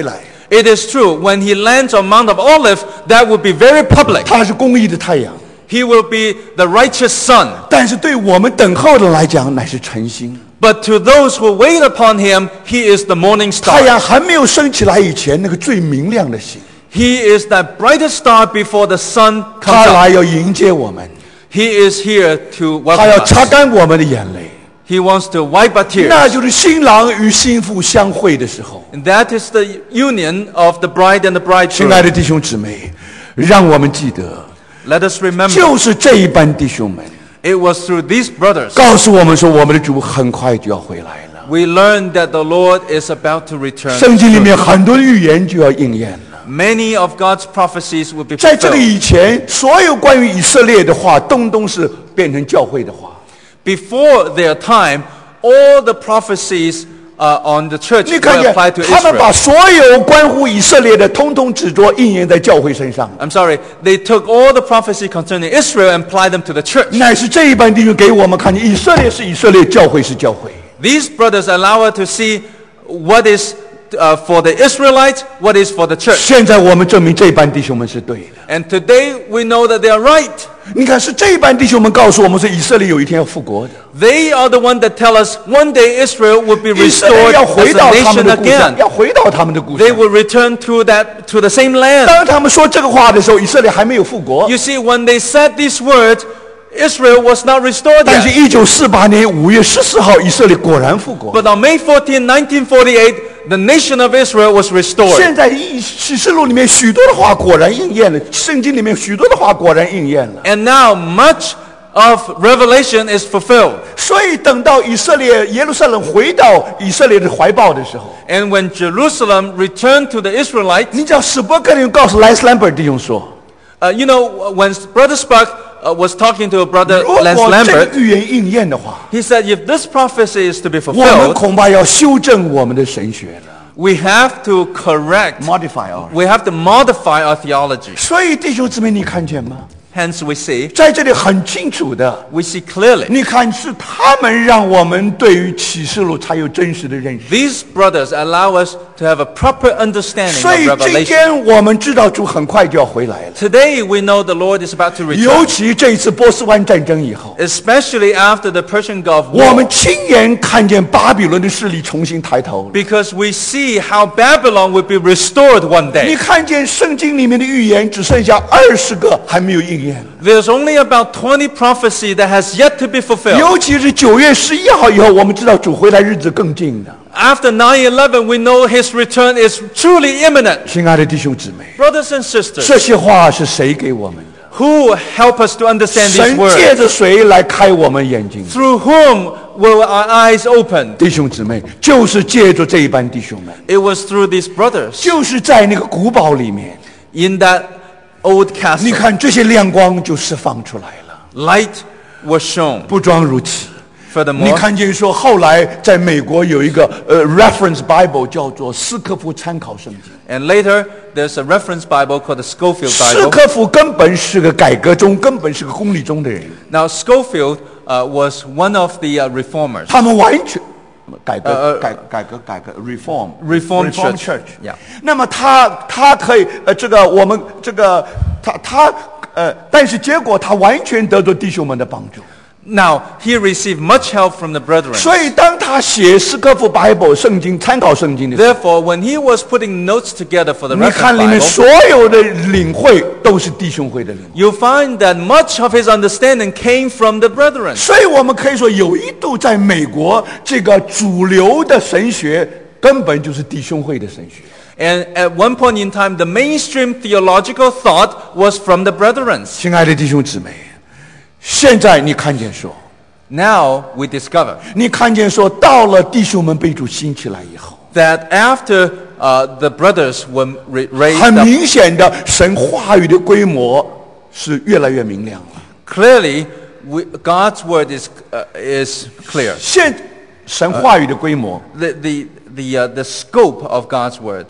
It is true, when he lands on Mount of Olives, that would be very public. 他是公义的太阳， He will be the righteous sun. 但是对我们等候的来讲，乃是晨星。 But to those who wait upon him, he is the morning 太 star. 阳还没有升起来以前，那个最明亮的星， He is that brightest star before the sun 他 comes 来 up. 要迎接我们， He is here to 他 welcome 要擦 us. 干我们的眼泪， He wants to wipe our 那 tears. 就是新郎与新妇相会的时候。 And that is the union of the bride and the 亲爱 bridegroom. 的弟兄姊妹，让我们记得， Let us remember, 就是这一班弟兄们 it was through these brothers 告诉我们说，我们的主很快就要回来了。 we learned that the Lord is about to return. 圣经里面很多的预言就要应验了。 Many of God's prophecies will be 在这个 fulfilled. 以前，所有关于以色列的话，都是变成教会的话。 Before their time, all the prophecies on the church 你看 were 见 applied to 他们 Israel. 把所有关乎以色列的，通通指着应验在教会身上。 I'm sorry, they took all the prophecy concerning Israel and applied them to the church. 乃是这一班弟兄给我们看见，以色列是以色列，教会是教会。 These brothers allow us to see what is for the Israelites, what is for the church. 现在我们证明这一班弟兄们是对的。 And today we know that they are right. 你看，是这一班弟兄们告诉我们，说以色列有一天要复国的。 They are the one that tell us one day Israel will be 以色列 restored 要 as 回 a 到他们 nation 的故乡， again. 要回到他们的故 They 乡。 will return to the same land. 当他们说这个话的时候，以色列还没有复国。 You see, when they said these words, Israel was not restored 但是 yet. ，1948年5月14号，以色列果然复国。 But on May 14, 1948, the nation of Israel was restored. 现在启示录里面许多的话果然应验了，圣经里面许多的话果然应验了。 And now much of Revelation is fulfilled. 所以等到以色列耶路撒冷回到以色列的怀抱的时候， And when Jerusalem returned to the Israelites, 你知道史伯格林告诉莱斯兰伯弟兄说， you know, when Brother Spark was talking to Brother 如 Lance 果这个 Lambert, 预言应验的话， he said, if this prophecy is to be 我们 fulfilled, 恐怕要修正我们的神学了 we have to correct, ，modify our。 we have to modify our theology. 所以弟兄姊妹，你看见吗？ Hence we see, 在这里很清楚的， we see clearly, 你看是他们让我们对于启示录才有真实的认识。 these brothers allow us to have a proper understanding 所以 of 今 Revelation. 天我们知道主很快就要回来了， Today we know the Lord is about to 尤 return, 其这一次波斯湾战争以后， especially after the Persian Gulf 我们 War, 亲眼看见巴比伦的势力重新抬头了。 because we see how Babylon will be restored one 你 day. 看见圣经里面的预言只剩下20个还没有应验， There's only about 20 prophecy that has yet to be fulfilled. 尤其是9月11号以后，我们知道主回来日子更近了。 After 9/11, we know his return is truly imminent. 亲爱的弟兄姊妹， Brothers and sisters, 这些话是谁给我们的？ who help us to understand these 神借 words? 着谁来开我们眼睛？ Through whom will our eyes open? 弟兄姊妹，就是借着这一班弟兄们， It was through these brothers 就是在那个古堡里面， in that old 你 castle. 看这些亮光就释放出来了。 Light was shown. 不装如此，你 Furthermore, 看见说后来在美国有一个reference Bible 叫做斯科夫参考圣经。 and later there's a reference Bible called the Scofield 斯 Bible. 科夫根本是个改革中，根本是个公理中的人， Now Scofield was one of the reformers. 他们完全改革 Reform Reform Church. Church。 Yeah. 那么他可以这个我们这个但是结果他完全得到弟兄们的帮助。 Now he received much help from the brethren. 所以当他写斯科夫 Bible 圣经参考圣经的时候， Therefore, when he was putting notes together for the 你看 reference 里面 Bible, 所有的领会都是弟兄会的领会。 you find that much of his understanding came from the brethren. 所以我们可以说，有一度在美国这个主流的神学根本就是弟兄会的神学。 And at one point in time, the mainstream theological thought was from the brethren. 亲爱的弟兄姊妹，现在你看见说， Now we discover 你看见说，到了弟兄们被主兴起来以后， that after the brothers were raised 很 up, 明显的神话语的规模是越来越明亮了。 clearly God's word is clear. 神话语的规模， The scope of God's word.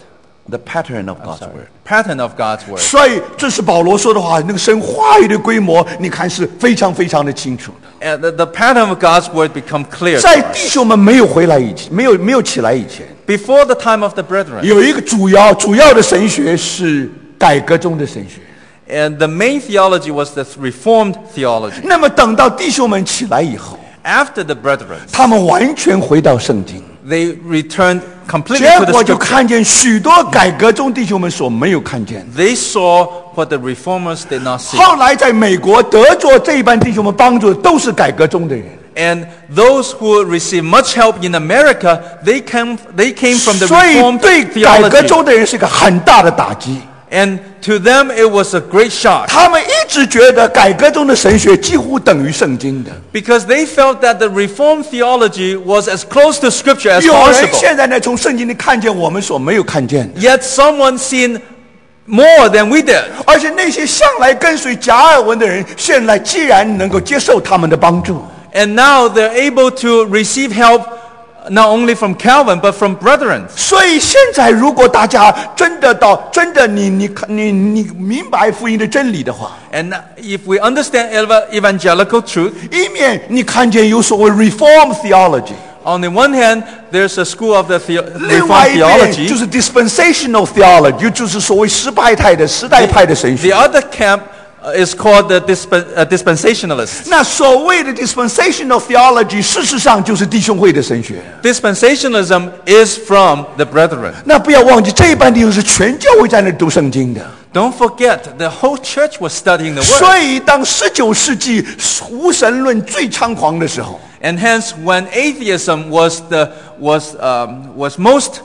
The pattern of God's word. Pattern of God's word. 所以这是保罗说的话，那个神话语的规模，你看是非常非常的清楚的。 And the pattern of God's word become clear. 在弟兄们没有回来以前，没有起来以前， Before the time of the brethren. 有一个主要的神学是改革中的神学。 And the main theology was the Reformed theology. 那么等到弟兄们起来以后， After the brethren, 他们完全回到圣经， they returned completely 结 to the 果就 scripture. 看见许多改革中弟兄们所没有看见的。 They saw what the reformers did not see. 后来在美国得着这一班弟兄们帮助的，都是改革中的人。 And those who received much help in America, they came from the 所以 Reformed 对改革 theology. 中的人是一个很大的打击。 And to them it was a great shock. 他们一直觉得改革中的神学几乎等于圣经的。 Because they felt that the Reformed theology was as close to Scripture as 有人 possible. 现在呢，从圣经里看见我们所没有看见的， Yet someone seen more than we did. 而且那些向来跟随加尔文的人，现在既然能够接受他们的帮助， And now they're able to receive help not only from Calvin but from brethren. 所以现在如果大家真的你明白福音的真理的话， And if we understand evangelical truth, 一面你看见有所谓 Reform theology， on the one hand, there's a school of the 另外 Reformed 一边就 theology. 是 dispensational theology， 就是所谓时代派的神 The 学。 other camp is called the dispensationalists. 那所谓的 dispensational theology， 事实上就是弟兄会的神学。 Dispensationalism is from the brethren. 那不要忘记，这一班弟兄是全教会在那读圣经的。 Don't forget, the whole church was studying the 所 word. 以当19世纪无神论最猖狂的时候， And hence, when atheism was most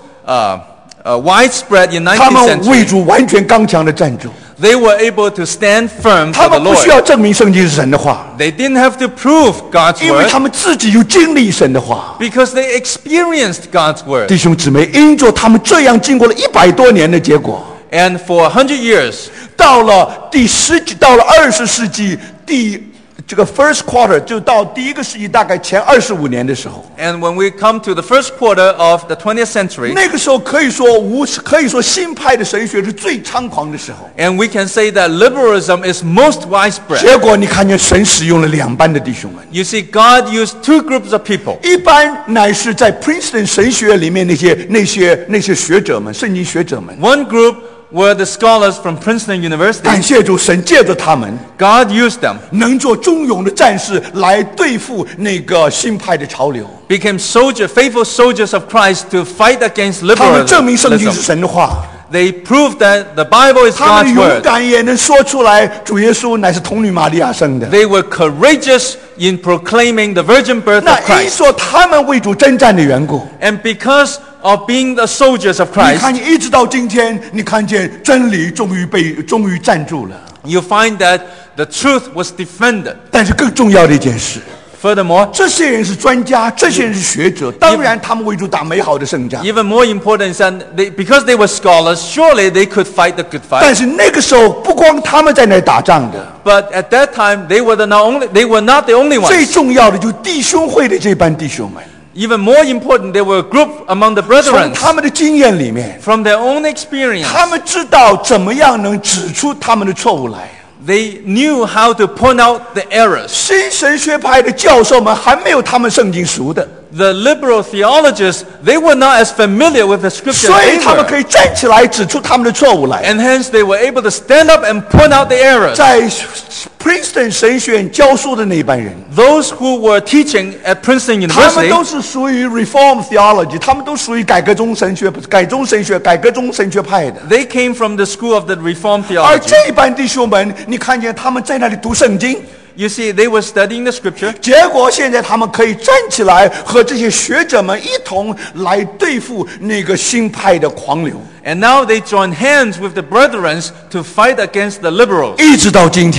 widespread in 他 19th 们为 century, 主完全刚强的站住， they were able to stand firm 他 for the 们不需 Lord. 要证明圣经是神的话， They didn't have to prove God's 因为 word 他们自己有经历神的话。 because they experienced God's word. 弟兄姊妹，因着他们这样经过了100多年的结果， And for 100 years, 到了20世纪这个 first quarter， 就到第一个世纪大概前25年的时候， and when we come to the first quarter of the 20th century, 那个时候可以说新派的神学是最猖狂的时候。 and we can say that liberalism is most widespread. 结果你看见神使用了2班的弟兄们， You see, God used two groups of people. 一般乃是在 Princeton 神学院里面那些学者们，圣经学者们。 One group were the scholars from Princeton 感 University. 谢主，神借着他们 God used them, 能做忠勇的战士来对付那个新派的潮流。 became faithful soldiers of Christ to fight against 他们证明圣经是 liberalism. 神的话， They proved that the Bible is 他们 God's 勇 word. 敢也能说出来，主耶稣乃是童女玛利亚生的。 They were courageous in proclaiming the virgin birth 那 of 因 Christ. 说他们为主征战的缘故， And because of being the soldiers of 你 Christ, 看见一直到今天，你看见真理终于站住了。 you find that the truth was defended. 但是更重要的一件事， Furthermore, 这些人是专家，这些人是学者，当然他们为主打美好的胜仗。 even more important is that because they were scholars, surely they could fight the good 但 fight. 是那个时候，不光他们在那儿打仗的， But at that time, they were not the only 最 ones. 重要的就是弟兄会的这班弟兄们， Even more important, there were a group among the 从 brethren 他们的经验里面， from their own experience. 他们知道怎么样能指出他们的错误来。 They knew how to point out the errors. 新神学派的教授们还没有他们圣经熟的， The liberal theologians, they were not as familiar with the scripture 所 as 以 they 他们可 were. 以站起来指出他们的错误来。 And hence they were able to stand up and point out the errors. 在 Princeton 神学院教书的那一班人， Those who were teaching at Princeton 他们 University, 都是属于 Reform theology， 他们都属于改革中神学派的。 they came from the school of the Reformed 而 theology. 这一班弟兄们，你看见他们在那里读圣经， You see, they were studying the scripture. 结果现在他们可以站起来和这些学者们一同来对付那个新派的狂流， And now they join hands with the brethren to fight against the liberals. 一直到今天，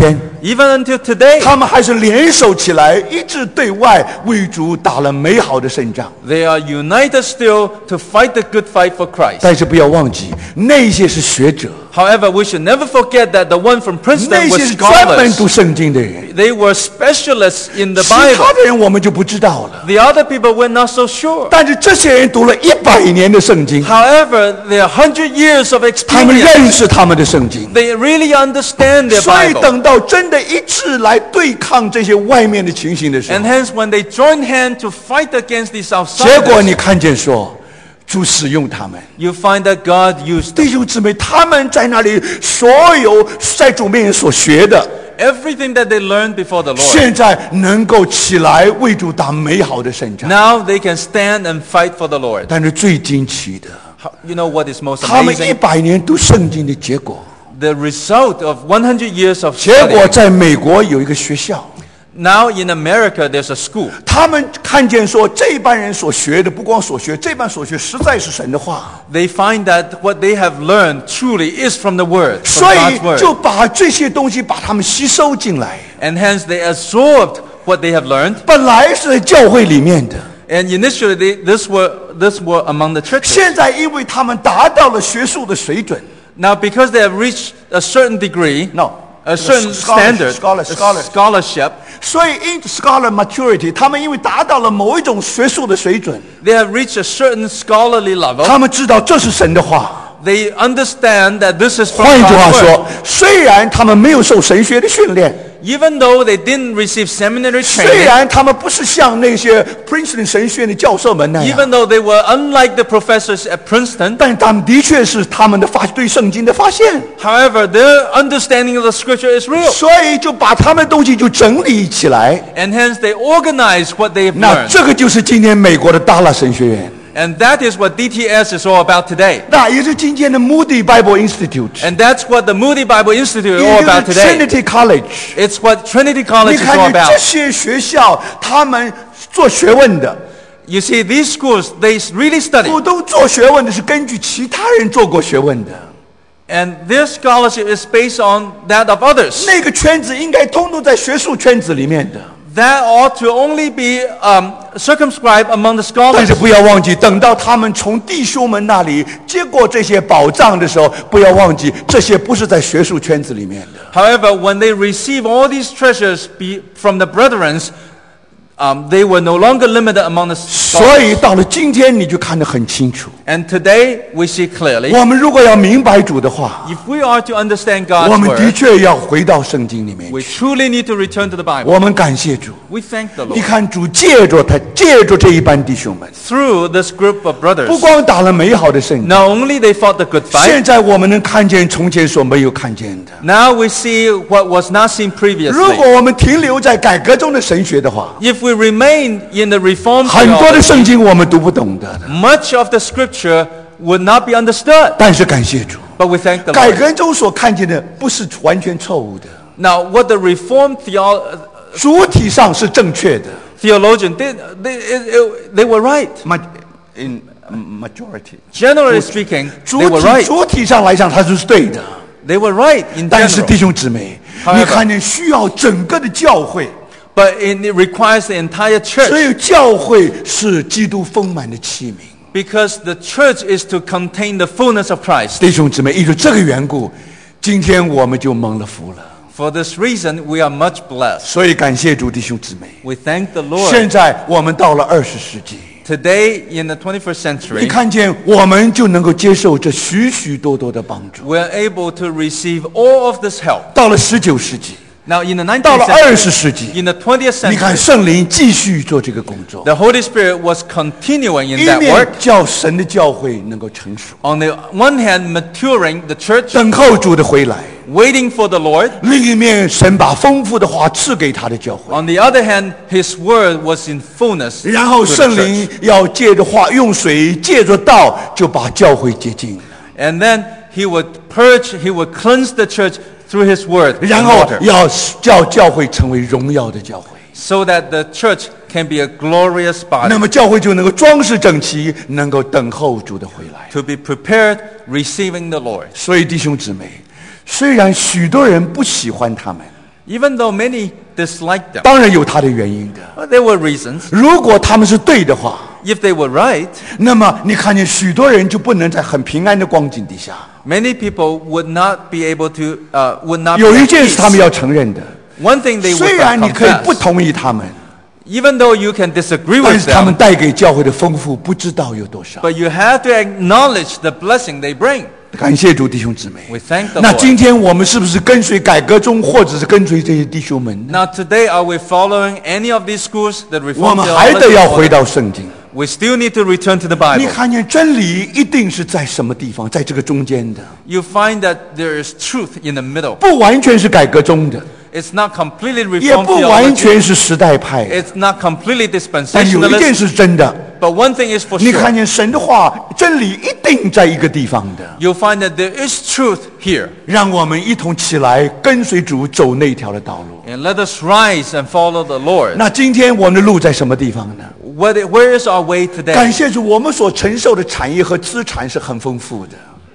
Even until today, 他们还是联手起来，一致对外为主打了美好的胜仗。 they are united still to fight the good fight for Christ. 但是不要忘记，那些是学者， However, we should never forget that the one from 那 Princeton 些 was 是专门 scholars. 读圣经的人， They were specialists in the 其他 Bible. 的人我们就不知道了。 The other people were not so sure. 但是这些人读了100年的圣经， However, there are 100 years of 他们 experience. 认识他们的圣经， They really understand their 所以 Bible. 等到真的一致来对抗这些外面的情形的时 And 候， hence, when they join hand to fight against these 结果 outsiders, 你看见说，主使用他们。 you find that God used them. 弟兄姊妹，他们在那里所有在主面前所学的， Everything that they learned before the Lord, 现在能够起来为主打美好的胜仗。 now they can stand and fight for the Lord. 但是最惊奇的， You know what is most 他们 amazing? 100年读圣经的结果， The result of 100 years of 结果 study. 在美国有一个学校， Now in America, there's a school. 他们看见说这班人所学的，不光所学，这班所学实在是神的话， They find that what they have learned truly is from the Word, 所 from 以 God's Word. 就把这些东西把他们吸收进来。 And hence they absorbed what they have learned. 本来是在教会里面的， And initially, this were among the churches. 现在因为他们达到了学术的水准 Now, because they have reached a certain degree, ，no， a certain standard, scholarship, 所以因 scholar maturity，他们因为达到了某一种学术的水准， they have reached a certain scholarly level. 他们知道这是神的话。 They understand that this is from 换一句话 God's 说 Word.， 虽然他们没有受神学的训练， Even though they didn't receive seminary 虽 training, 然他们不是像那些 Princeton 神学院的教授们那样， even though they were unlike the professors at Princeton, 但他们的确是他们的对圣经的发现， however, their understanding of the Scripture is real. 所以就把他们的东西就整理起来。 And hence they organize what they have 那 learned. 这个就是今天美国的达拉神学院， And that is what DTS is all about today. 那也是今天的 Moody Bible Institute， And that's what the Moody Bible Institute is 也 all 就 about 是 today. Trinity College。 It's what Trinity College 你 is 看 all 见这 about. 些学校，他们做学问的， You see, these schools, they really study. 不都做学问的是根据其他人做过学问的， And their scholarship is based on that of others. 那个圈子应该通通在学术圈子里面的。 That ought to only be circumscribed among the 但 scholars. 是不要忘记，等到他们从弟兄们那里接过这些宝藏的时候，不要忘记这些不是在学术圈子里面的。 However, when they receive all these treasures from the brethren, they were no longer limited among the 所 scholars. 以到了今天，你就看得很清楚。 And today, we see clearly, 我们如果要明白主的话， if we are to understand 我 God's 们的 Word, 确要回到圣经里面 we 去。 truly need to return to the Bible. 我们感谢主， We thank the 你 Lord. 看主借着这一班弟兄们， Through this group of 不 brothers, 光打了美好的胜仗， not only they fought the good 现 fight, 在我们能看见从前所没有看见的。 now we see what was not seen 如 previously. 果我们停留在改革中的神学的话， If we remain in the Reformed 很多的 theology, 圣经我们读不懂的。 much of the Scripture would not be understood. 但是感谢主， But we thank the 改 Lord. 革中所看见的不是完全错误的， Now, what the Reformed 主体上是正确的。 theologian did, they were right. In majority， Generally speaking, 主 they were right. 主体上来讲，它是对的。 They were right in 但是弟 general. 兄姊妹， However， 你看见需要整个的教会， But it requires the entire 所 church 以教会是基督丰满的器皿。 because the church is to contain the fullness of Christ. 弟兄姊妹，因为这个缘故，今天我们就蒙了福了。 For this reason, we are much blessed. 所以感谢主，弟兄姊妹。 We thank the Lord. 现在我们到了20世纪， Today, in the 21st 你 century, 看见我们就能够接受这许许多多的帮助。 we are able to receive all of this help. 到了19世纪， Now, in the 到 19th 了 century, 20世纪， in the 20th 你看 century, 圣灵继续做这个工作， the Holy Spirit was continuing in 一 that 面 work. 叫神的教会能够成熟， On the one hand, maturing the church, 等候主的回来； waiting for the Lord. 另一面，神把丰富的话赐给他的教会， On the other hand, His word was in fullness 然后 to the 圣 church. 灵要借着话，用水借着道，就把教会洁净了。 And then He would purge, He would cleanse the church through His word 然 and 后 water, 要叫教会成为荣耀的教会， so that the church can be a glorious 那 body, 么教会就能够装饰整齐，能够等候主的回来。 to be prepared, receiving the Lord. 所以弟兄姊妹，虽然许多人不喜欢他们， Even though many disliked them, 当然有它的原因的。 there were reasons. 如果他们是对的话， If they were right, 那么你看见许多人就不能在很平安的光景底下。 many people would not be able to, would not be 有一 at 件事他们 peace. 要承认的， One thing they 虽 would 然你可以不 confess, 同意他们， even though you can disagree 但 with 是他们 them, 带给教会的丰富不知道有多少。 but you have to acknowledge the blessing they bring. 感谢主弟兄姊妹。 We thank the 那 Lord. 今天我们是不是跟随改革中，或者是跟随这些弟兄们呢？ Now today, are we following any of these schools that 我 reform 们还得要 theology? 回到圣经。 We still need to return to the 你 Bible. 看见真理一定是在什么地方，在这个中间的， You find that there is truth in the middle. 不完全是改革中的， It's not completely 也 reform 不完 theology. 全是时代派的。 It's not completely 但有一件 dispensationalist. 是真的， But one thing is for 你看 sure. 见神的话，真理一定在一个地方的。 You'll find that there is truth here. 让我们一同起来跟随主走那条的道路。 And let us rise and follow the Lord. 那今天我们的路在什么地方呢？ Where is our way 感 today? 谢主，我们所承受的产业和资产是很丰富的。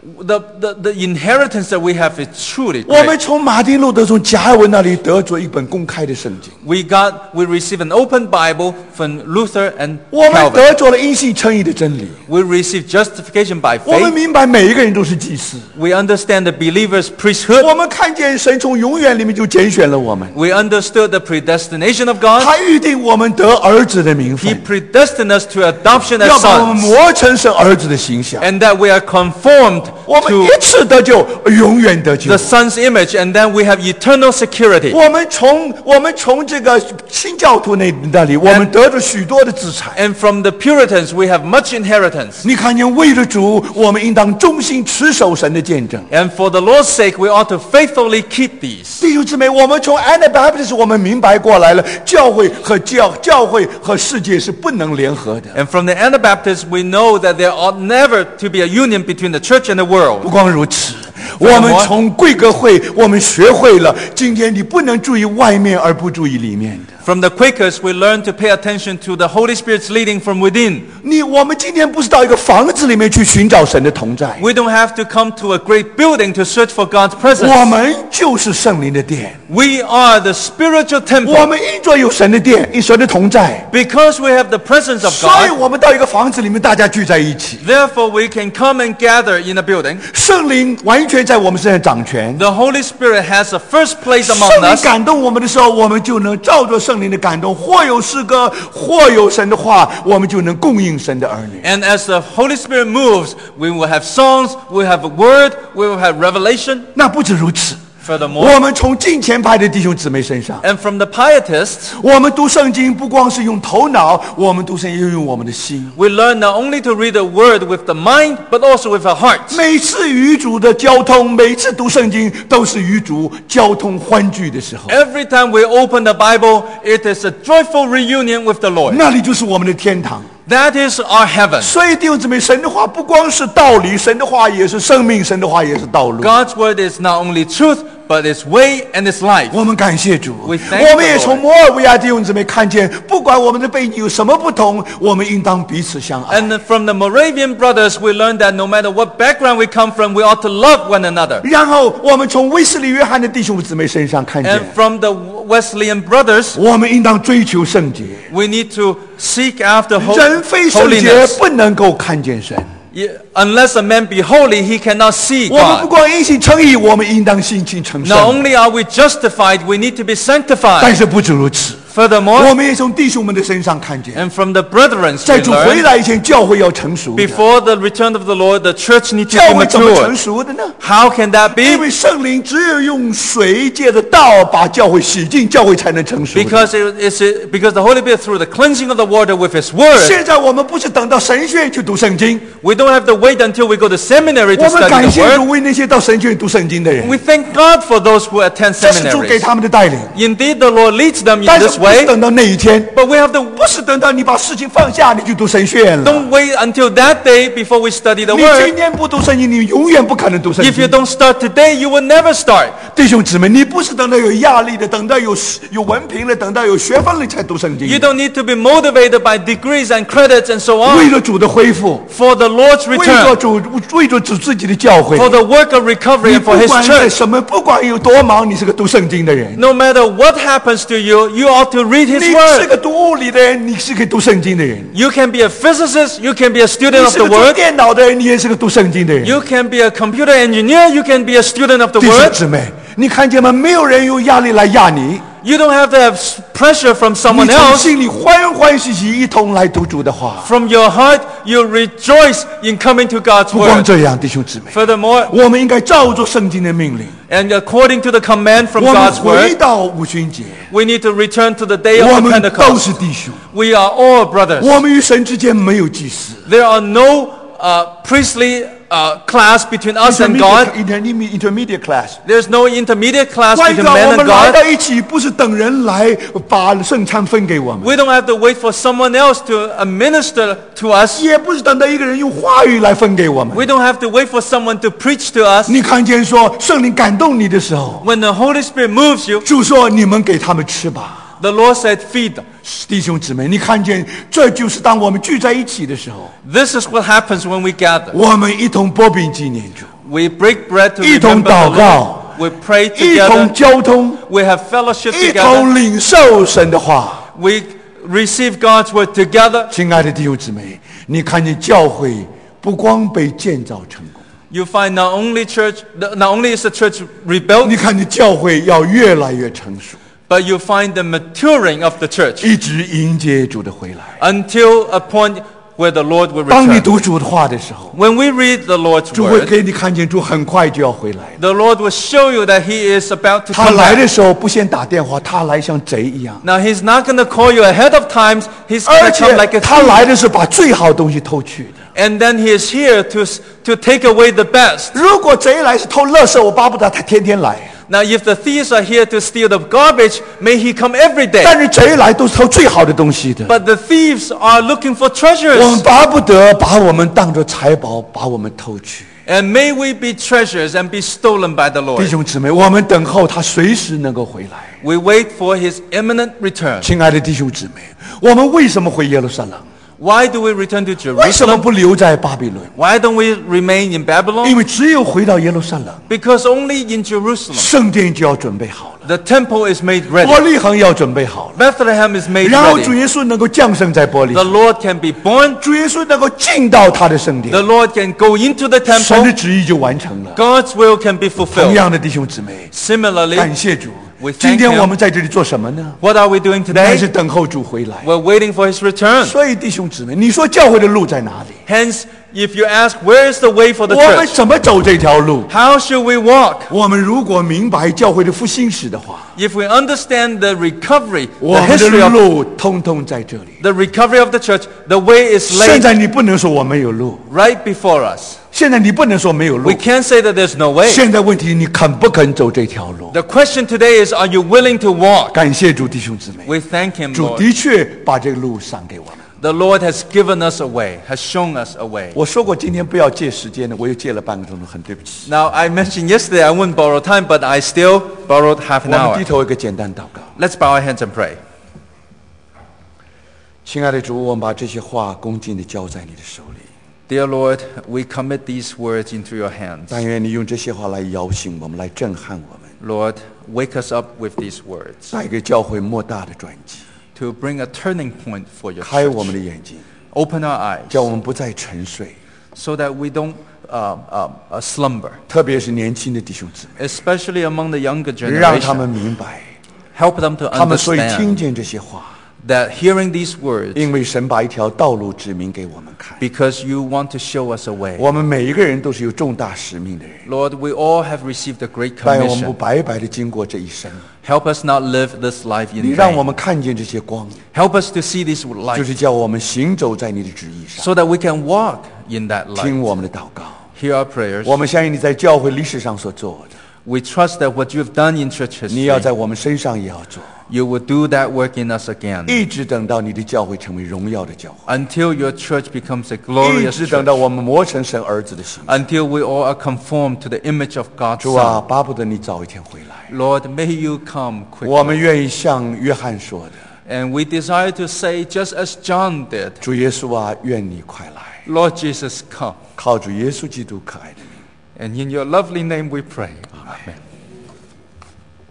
The inheritance that we have is truly 我们 great. 从马丁路德从加尔文那里得着一本公开的圣经， We received an open Bible from Luther and 我们 Calvin. 得着了因信称义的真理， We received justification by 我们 faith. 明白每一个人都是祭司， We understand the believer's priesthood. 我们看见神从永远里面就拣选了我们， We understood the predestination of God. 他预定我们得儿子的名 He 分， predestined us to adoption 要 as 把我们 sons. 磨成是儿子的形象， And that we are conformed 我们 to 一次得救，永远得救 the。Son's image, and then we have eternal security. 我们从这个新教徒那里，我们得着许多的资产。 And from the Puritans, we have much inheritance. 你看见为了主，我们应当忠心持守神的见证。 And for the Lord's sake, we ought to faithfully keep these. 弟兄姊妹，我们从 Anabaptist 我们明白过来了，教会和世界是不能联合的。 And from the Anabaptists, we know that there ought never to be a union between the church and the 不 world. 光如此，我们从贵格会，我们学会了，今天你不能注意外面而不注意里面的。 From the Quakers, we learn to pay attention to the Holy Spirit's leading from within. 我们今天不是到一个房子里面去寻找神的同在， We don't have to come to a great building to search for God's 我 presence. 们就是圣灵的殿。 We are the spiritual 我 temple. 们因着有神的殿，有神的同在， Because we have the presence of 所以 God, 我们到一个房子里面，大家聚在一起， therefore we can come and gather in a building. 圣灵完全在我们身上掌权。 The Holy Spirit has the first place 圣 among 灵 us. 感动我们的时候，我们就能照着圣灵的感动，或有诗歌，或有神的话，我们就能供应神的儿女。 And as the Holy Spirit moves, we will have songs, we will have a word, we will have revelation. 那不止如此， Furthermore, 我们从近前派的弟兄姊妹身上， and from the pietists, 我们读圣经不光是用头脑，我们读圣经用我们的心。 we learn not only to read the word with the mind, but also with our hearts. 每次与主的交通，每次读圣经，都是与主交通欢聚的时候， Every time we open the Bible, it is a joyful reunion with the Lord. 那里就是我们的天堂。 That is our heaven. 所以弟兄姊妹，神的话不光是道理，神的话也是生命，神的话也是道路。 God's word is not only truth, but it's way and it's life. 我们感谢主， We thank 我们也 the Lord. 从摩尔维亚弟兄姊妹看见，不管我们的背景有什么不同，我们应当彼此相爱。 And from the Moravian brothers, we learn that no matter what background we come from, we ought to love one another. 然后我们从威斯利约翰的弟兄姊妹身上看见 And，from the Wesleyan brothers, 我们应当追求圣洁。 we need to seek after 人非圣洁 holiness. 不能够看见神。 Unless a man be holy, he cannot see 我们不 God. 光因信称义，我们应当信心成 Not 圣。 only are we justified, we need to be 但 sanctified. 是不止如此，我 Furthermore, 们也从弟兄们的身上看见， and from the brethren, 在 we 主回 learn, 来以前，教会要成熟的。 before the return of the Lord, the church needs to 教 be 会怎么成 mature. 熟的呢？ How can that 因 be? 为圣灵只有用水借着道把教会洗净，教会才能成熟的。 Because the Holy Spirit, through the cleansing of the water with His Word, 现在我们不是等到神学院去读圣经， we don't have to wait until we go to seminary 我 to 们 study 感 the 谢主 Word. 为那些到神学院读圣经的人， We thank God for those who attend 这是主给 seminaries. 他们的带领。 Indeed, the Lord leads them in 但是 this way. 等到那一天， But we have to 不是等到你把事情放下，你就读神学院了。 don't wait until that day before we study the 你 word. 今天不读圣经，你永远不可能读圣 If you 经。 don't start today, you will never start. 弟兄姊妹，你不是等到有压力的，等到有文凭了，等到有学分了才读圣经。 You don't need to be motivated by degrees and credits and so 为 on. 了主的恢复， For the Lord's 为 return. 着主自己的教诲， For the work of recovery 你 and 不 for His 管在 church. 什么，不管有多忙，你是个读圣经的人。 No matter what happens to you, you ought to read 你 His 是 word. 个读物理的人，你是个读圣经的人。 You can be a physicist, you can be a 你 student of 是 the 个做 word. 电脑的人，你也是个读圣经的人。 You can be a computer engineer, you can be a student of the 弟兄 word. 姊妹，你看见吗？没有人用压力来压你， You don't have to have pressure from 你 someone 从 else. 心里欢欢喜喜一同来读主的话。 From your heart, you rejoice in coming to God's 不光 word. 这样，弟兄姊妹， Furthermore, 我们应该照着圣经的命令， and according to the command from 我们 God's 回 word, 到五旬节， we need to return to the day 我 of the 们都 Pentecost. 是弟兄， We are all brothers. 我们与神之间没有祭司。 There are no priestly class between us and God. Intermediate class。 There's no intermediate class 换一 between 个，我 man 们 and 来 God. 到一起，不是等人来把圣餐分给我们， We don't have to wait for someone else to administer to us. 也不是等到一个人用话语来分给我们。 We don't have to wait for someone to preach to us. 你看见说圣灵感动你的时候， When the Holy Spirit moves you, 主说你们给他们吃吧。 the Lord said, feed them. 弟兄姊妹，你看见这就是当我们聚在一起的时候， This is what happens when we gather. 我们一同擘饼纪念主， We break bread to 一同 remember the 祷告， Lord. We pray 一同 together. 交通， We have fellowship 一 together. 同领受神的话。 We receive God's word together. 亲爱的弟兄姊妹，你看见教会不光被建造成功， You find not only is the church rebuilt, 你看见教会要越来越成熟， but you find the maturing of the church 一直迎接主的回来。 until a point where the Lord will 当你 return. 读主的话的时候， When we read the Lord's 主会 word, 给你看见主很快就要回来。 the Lord will show you that He is about to 他 come 来 back. 的时候不先打电话，他来像贼一样， Now He's not going to call you ahead of time. He's going 而 to come like 且 a 他来 thief. 的是把最好的东西偷去的。 And then He is here to take away the best. 如果贼来是偷垃圾，我巴不得他天天来。 Now if the thieves are here to steal the garbage, may he come every day. 但是贼来都是偷最好的东西的。 But the thieves are looking for 我们 treasures. 巴不得把我们当作财宝，把我们偷去。 And may we be treasures and be stolen by the 弟 Lord. 兄姊妹，我们等候他随时能够回来。 We wait for His imminent return. 亲爱的弟兄姊妹，我们为什么回耶路撒冷？ Why do we return to 为什么 Jerusalem? 不留在巴比伦？ Why don't we remain in Babylon? 因为只有回到耶路撒冷， Because only in Jerusalem 圣殿就要准备好了， the temple is made 伯 ready. 利恒要准备好了， Bethlehem is made 然后主 ready. 耶稣能够降生在伯利 The 恒， Lord can be born. 主耶稣能够进到他的圣殿 The，Lord can go into the 神的 temple. 旨意就完成了。 God's will can be 同 fulfilled. 样的，弟兄姊妹， Similarly, 感谢主 We thank。 今天 him. 我们在这里做什么呢？ what are we doing 还是 today? 等候主回来。 We're waiting for His return. 所以，弟兄姊妹，你说教会的路在哪里？ Hence, if you ask, where is the way for the 我们 church? 怎么走这条路？ How should we walk? 我们如果明白教会的复兴史的话， If we understand the recovery, 我 the 们 history 的 of 路通通在这里。 the recovery of the church, the way is 现 laid 在你不能说我没有路， right before us. 现在你不能说没有路 We。can't say that there's no way. 现在问题，你肯不肯走这条路？ The question today is, are you willing to walk? 感谢主，弟兄姊妹， We thank Him, 主 Lord. 的确把这个路赏给我们。 The Lord has given us a way, has shown us a way. 我说过今天不要借时间的，我又借了半个钟头，很对不起。 Now, I mentioned yesterday I wouldn't borrow time, but I still borrowed half 我 an 们 hour. 低头一个简单祷告。 Let's bow our hands and pray. 亲爱的主，我们把这些话恭敬地交在你的手里。 Dear Lord, we commit these words into your hands. 但愿你用这些话来摇醒我们，来震撼我们， Lord, wake us up with these words 带给教会莫大的转机， to bring a turning point for your 开我们 church. 的眼睛， Open our eyes 叫我们不再沉睡。 so that we don't slumber, 特别是年轻的弟兄姊妹， especially among the younger 让他们 generation. 明白， Help them to 他们所以听 understand 见这些话， that hearing these words, 因为神把一条道路指明给我们看。 because you want to show us a way. 我们每一个人都是有重大使命的人， Lord, we all have received a great 但愿我们不 commission. 白白的经过这一生。 Help us not live this life 你 in 让我 vain. 们看见这些光， Help us to see this 就 light 是叫我们行走在你的旨意上。 so that we can walk in that 听 light. 我们的祷告， Hear our prayers. 我们相信你在教会历史上所做的， We trust that what you have done in church 你要 history, 在我们身上也要做。 you will do that work in us again. 一直等到你的教会成为荣耀的教会， Until your church becomes a 一 glorious 直等到 church. 我们磨成神儿子的形象。 Until we all are conformed to the image of God's 主啊， Son. 巴不得你早一天回来。 Lord, may you come 我们 quickly. 愿意像约翰说的， And we desire to say, just as John did, 主耶稣啊，愿你快来。 Lord Jesus, come. 靠主耶稣基督可爱的名。 And in your lovely name we pray. Amen.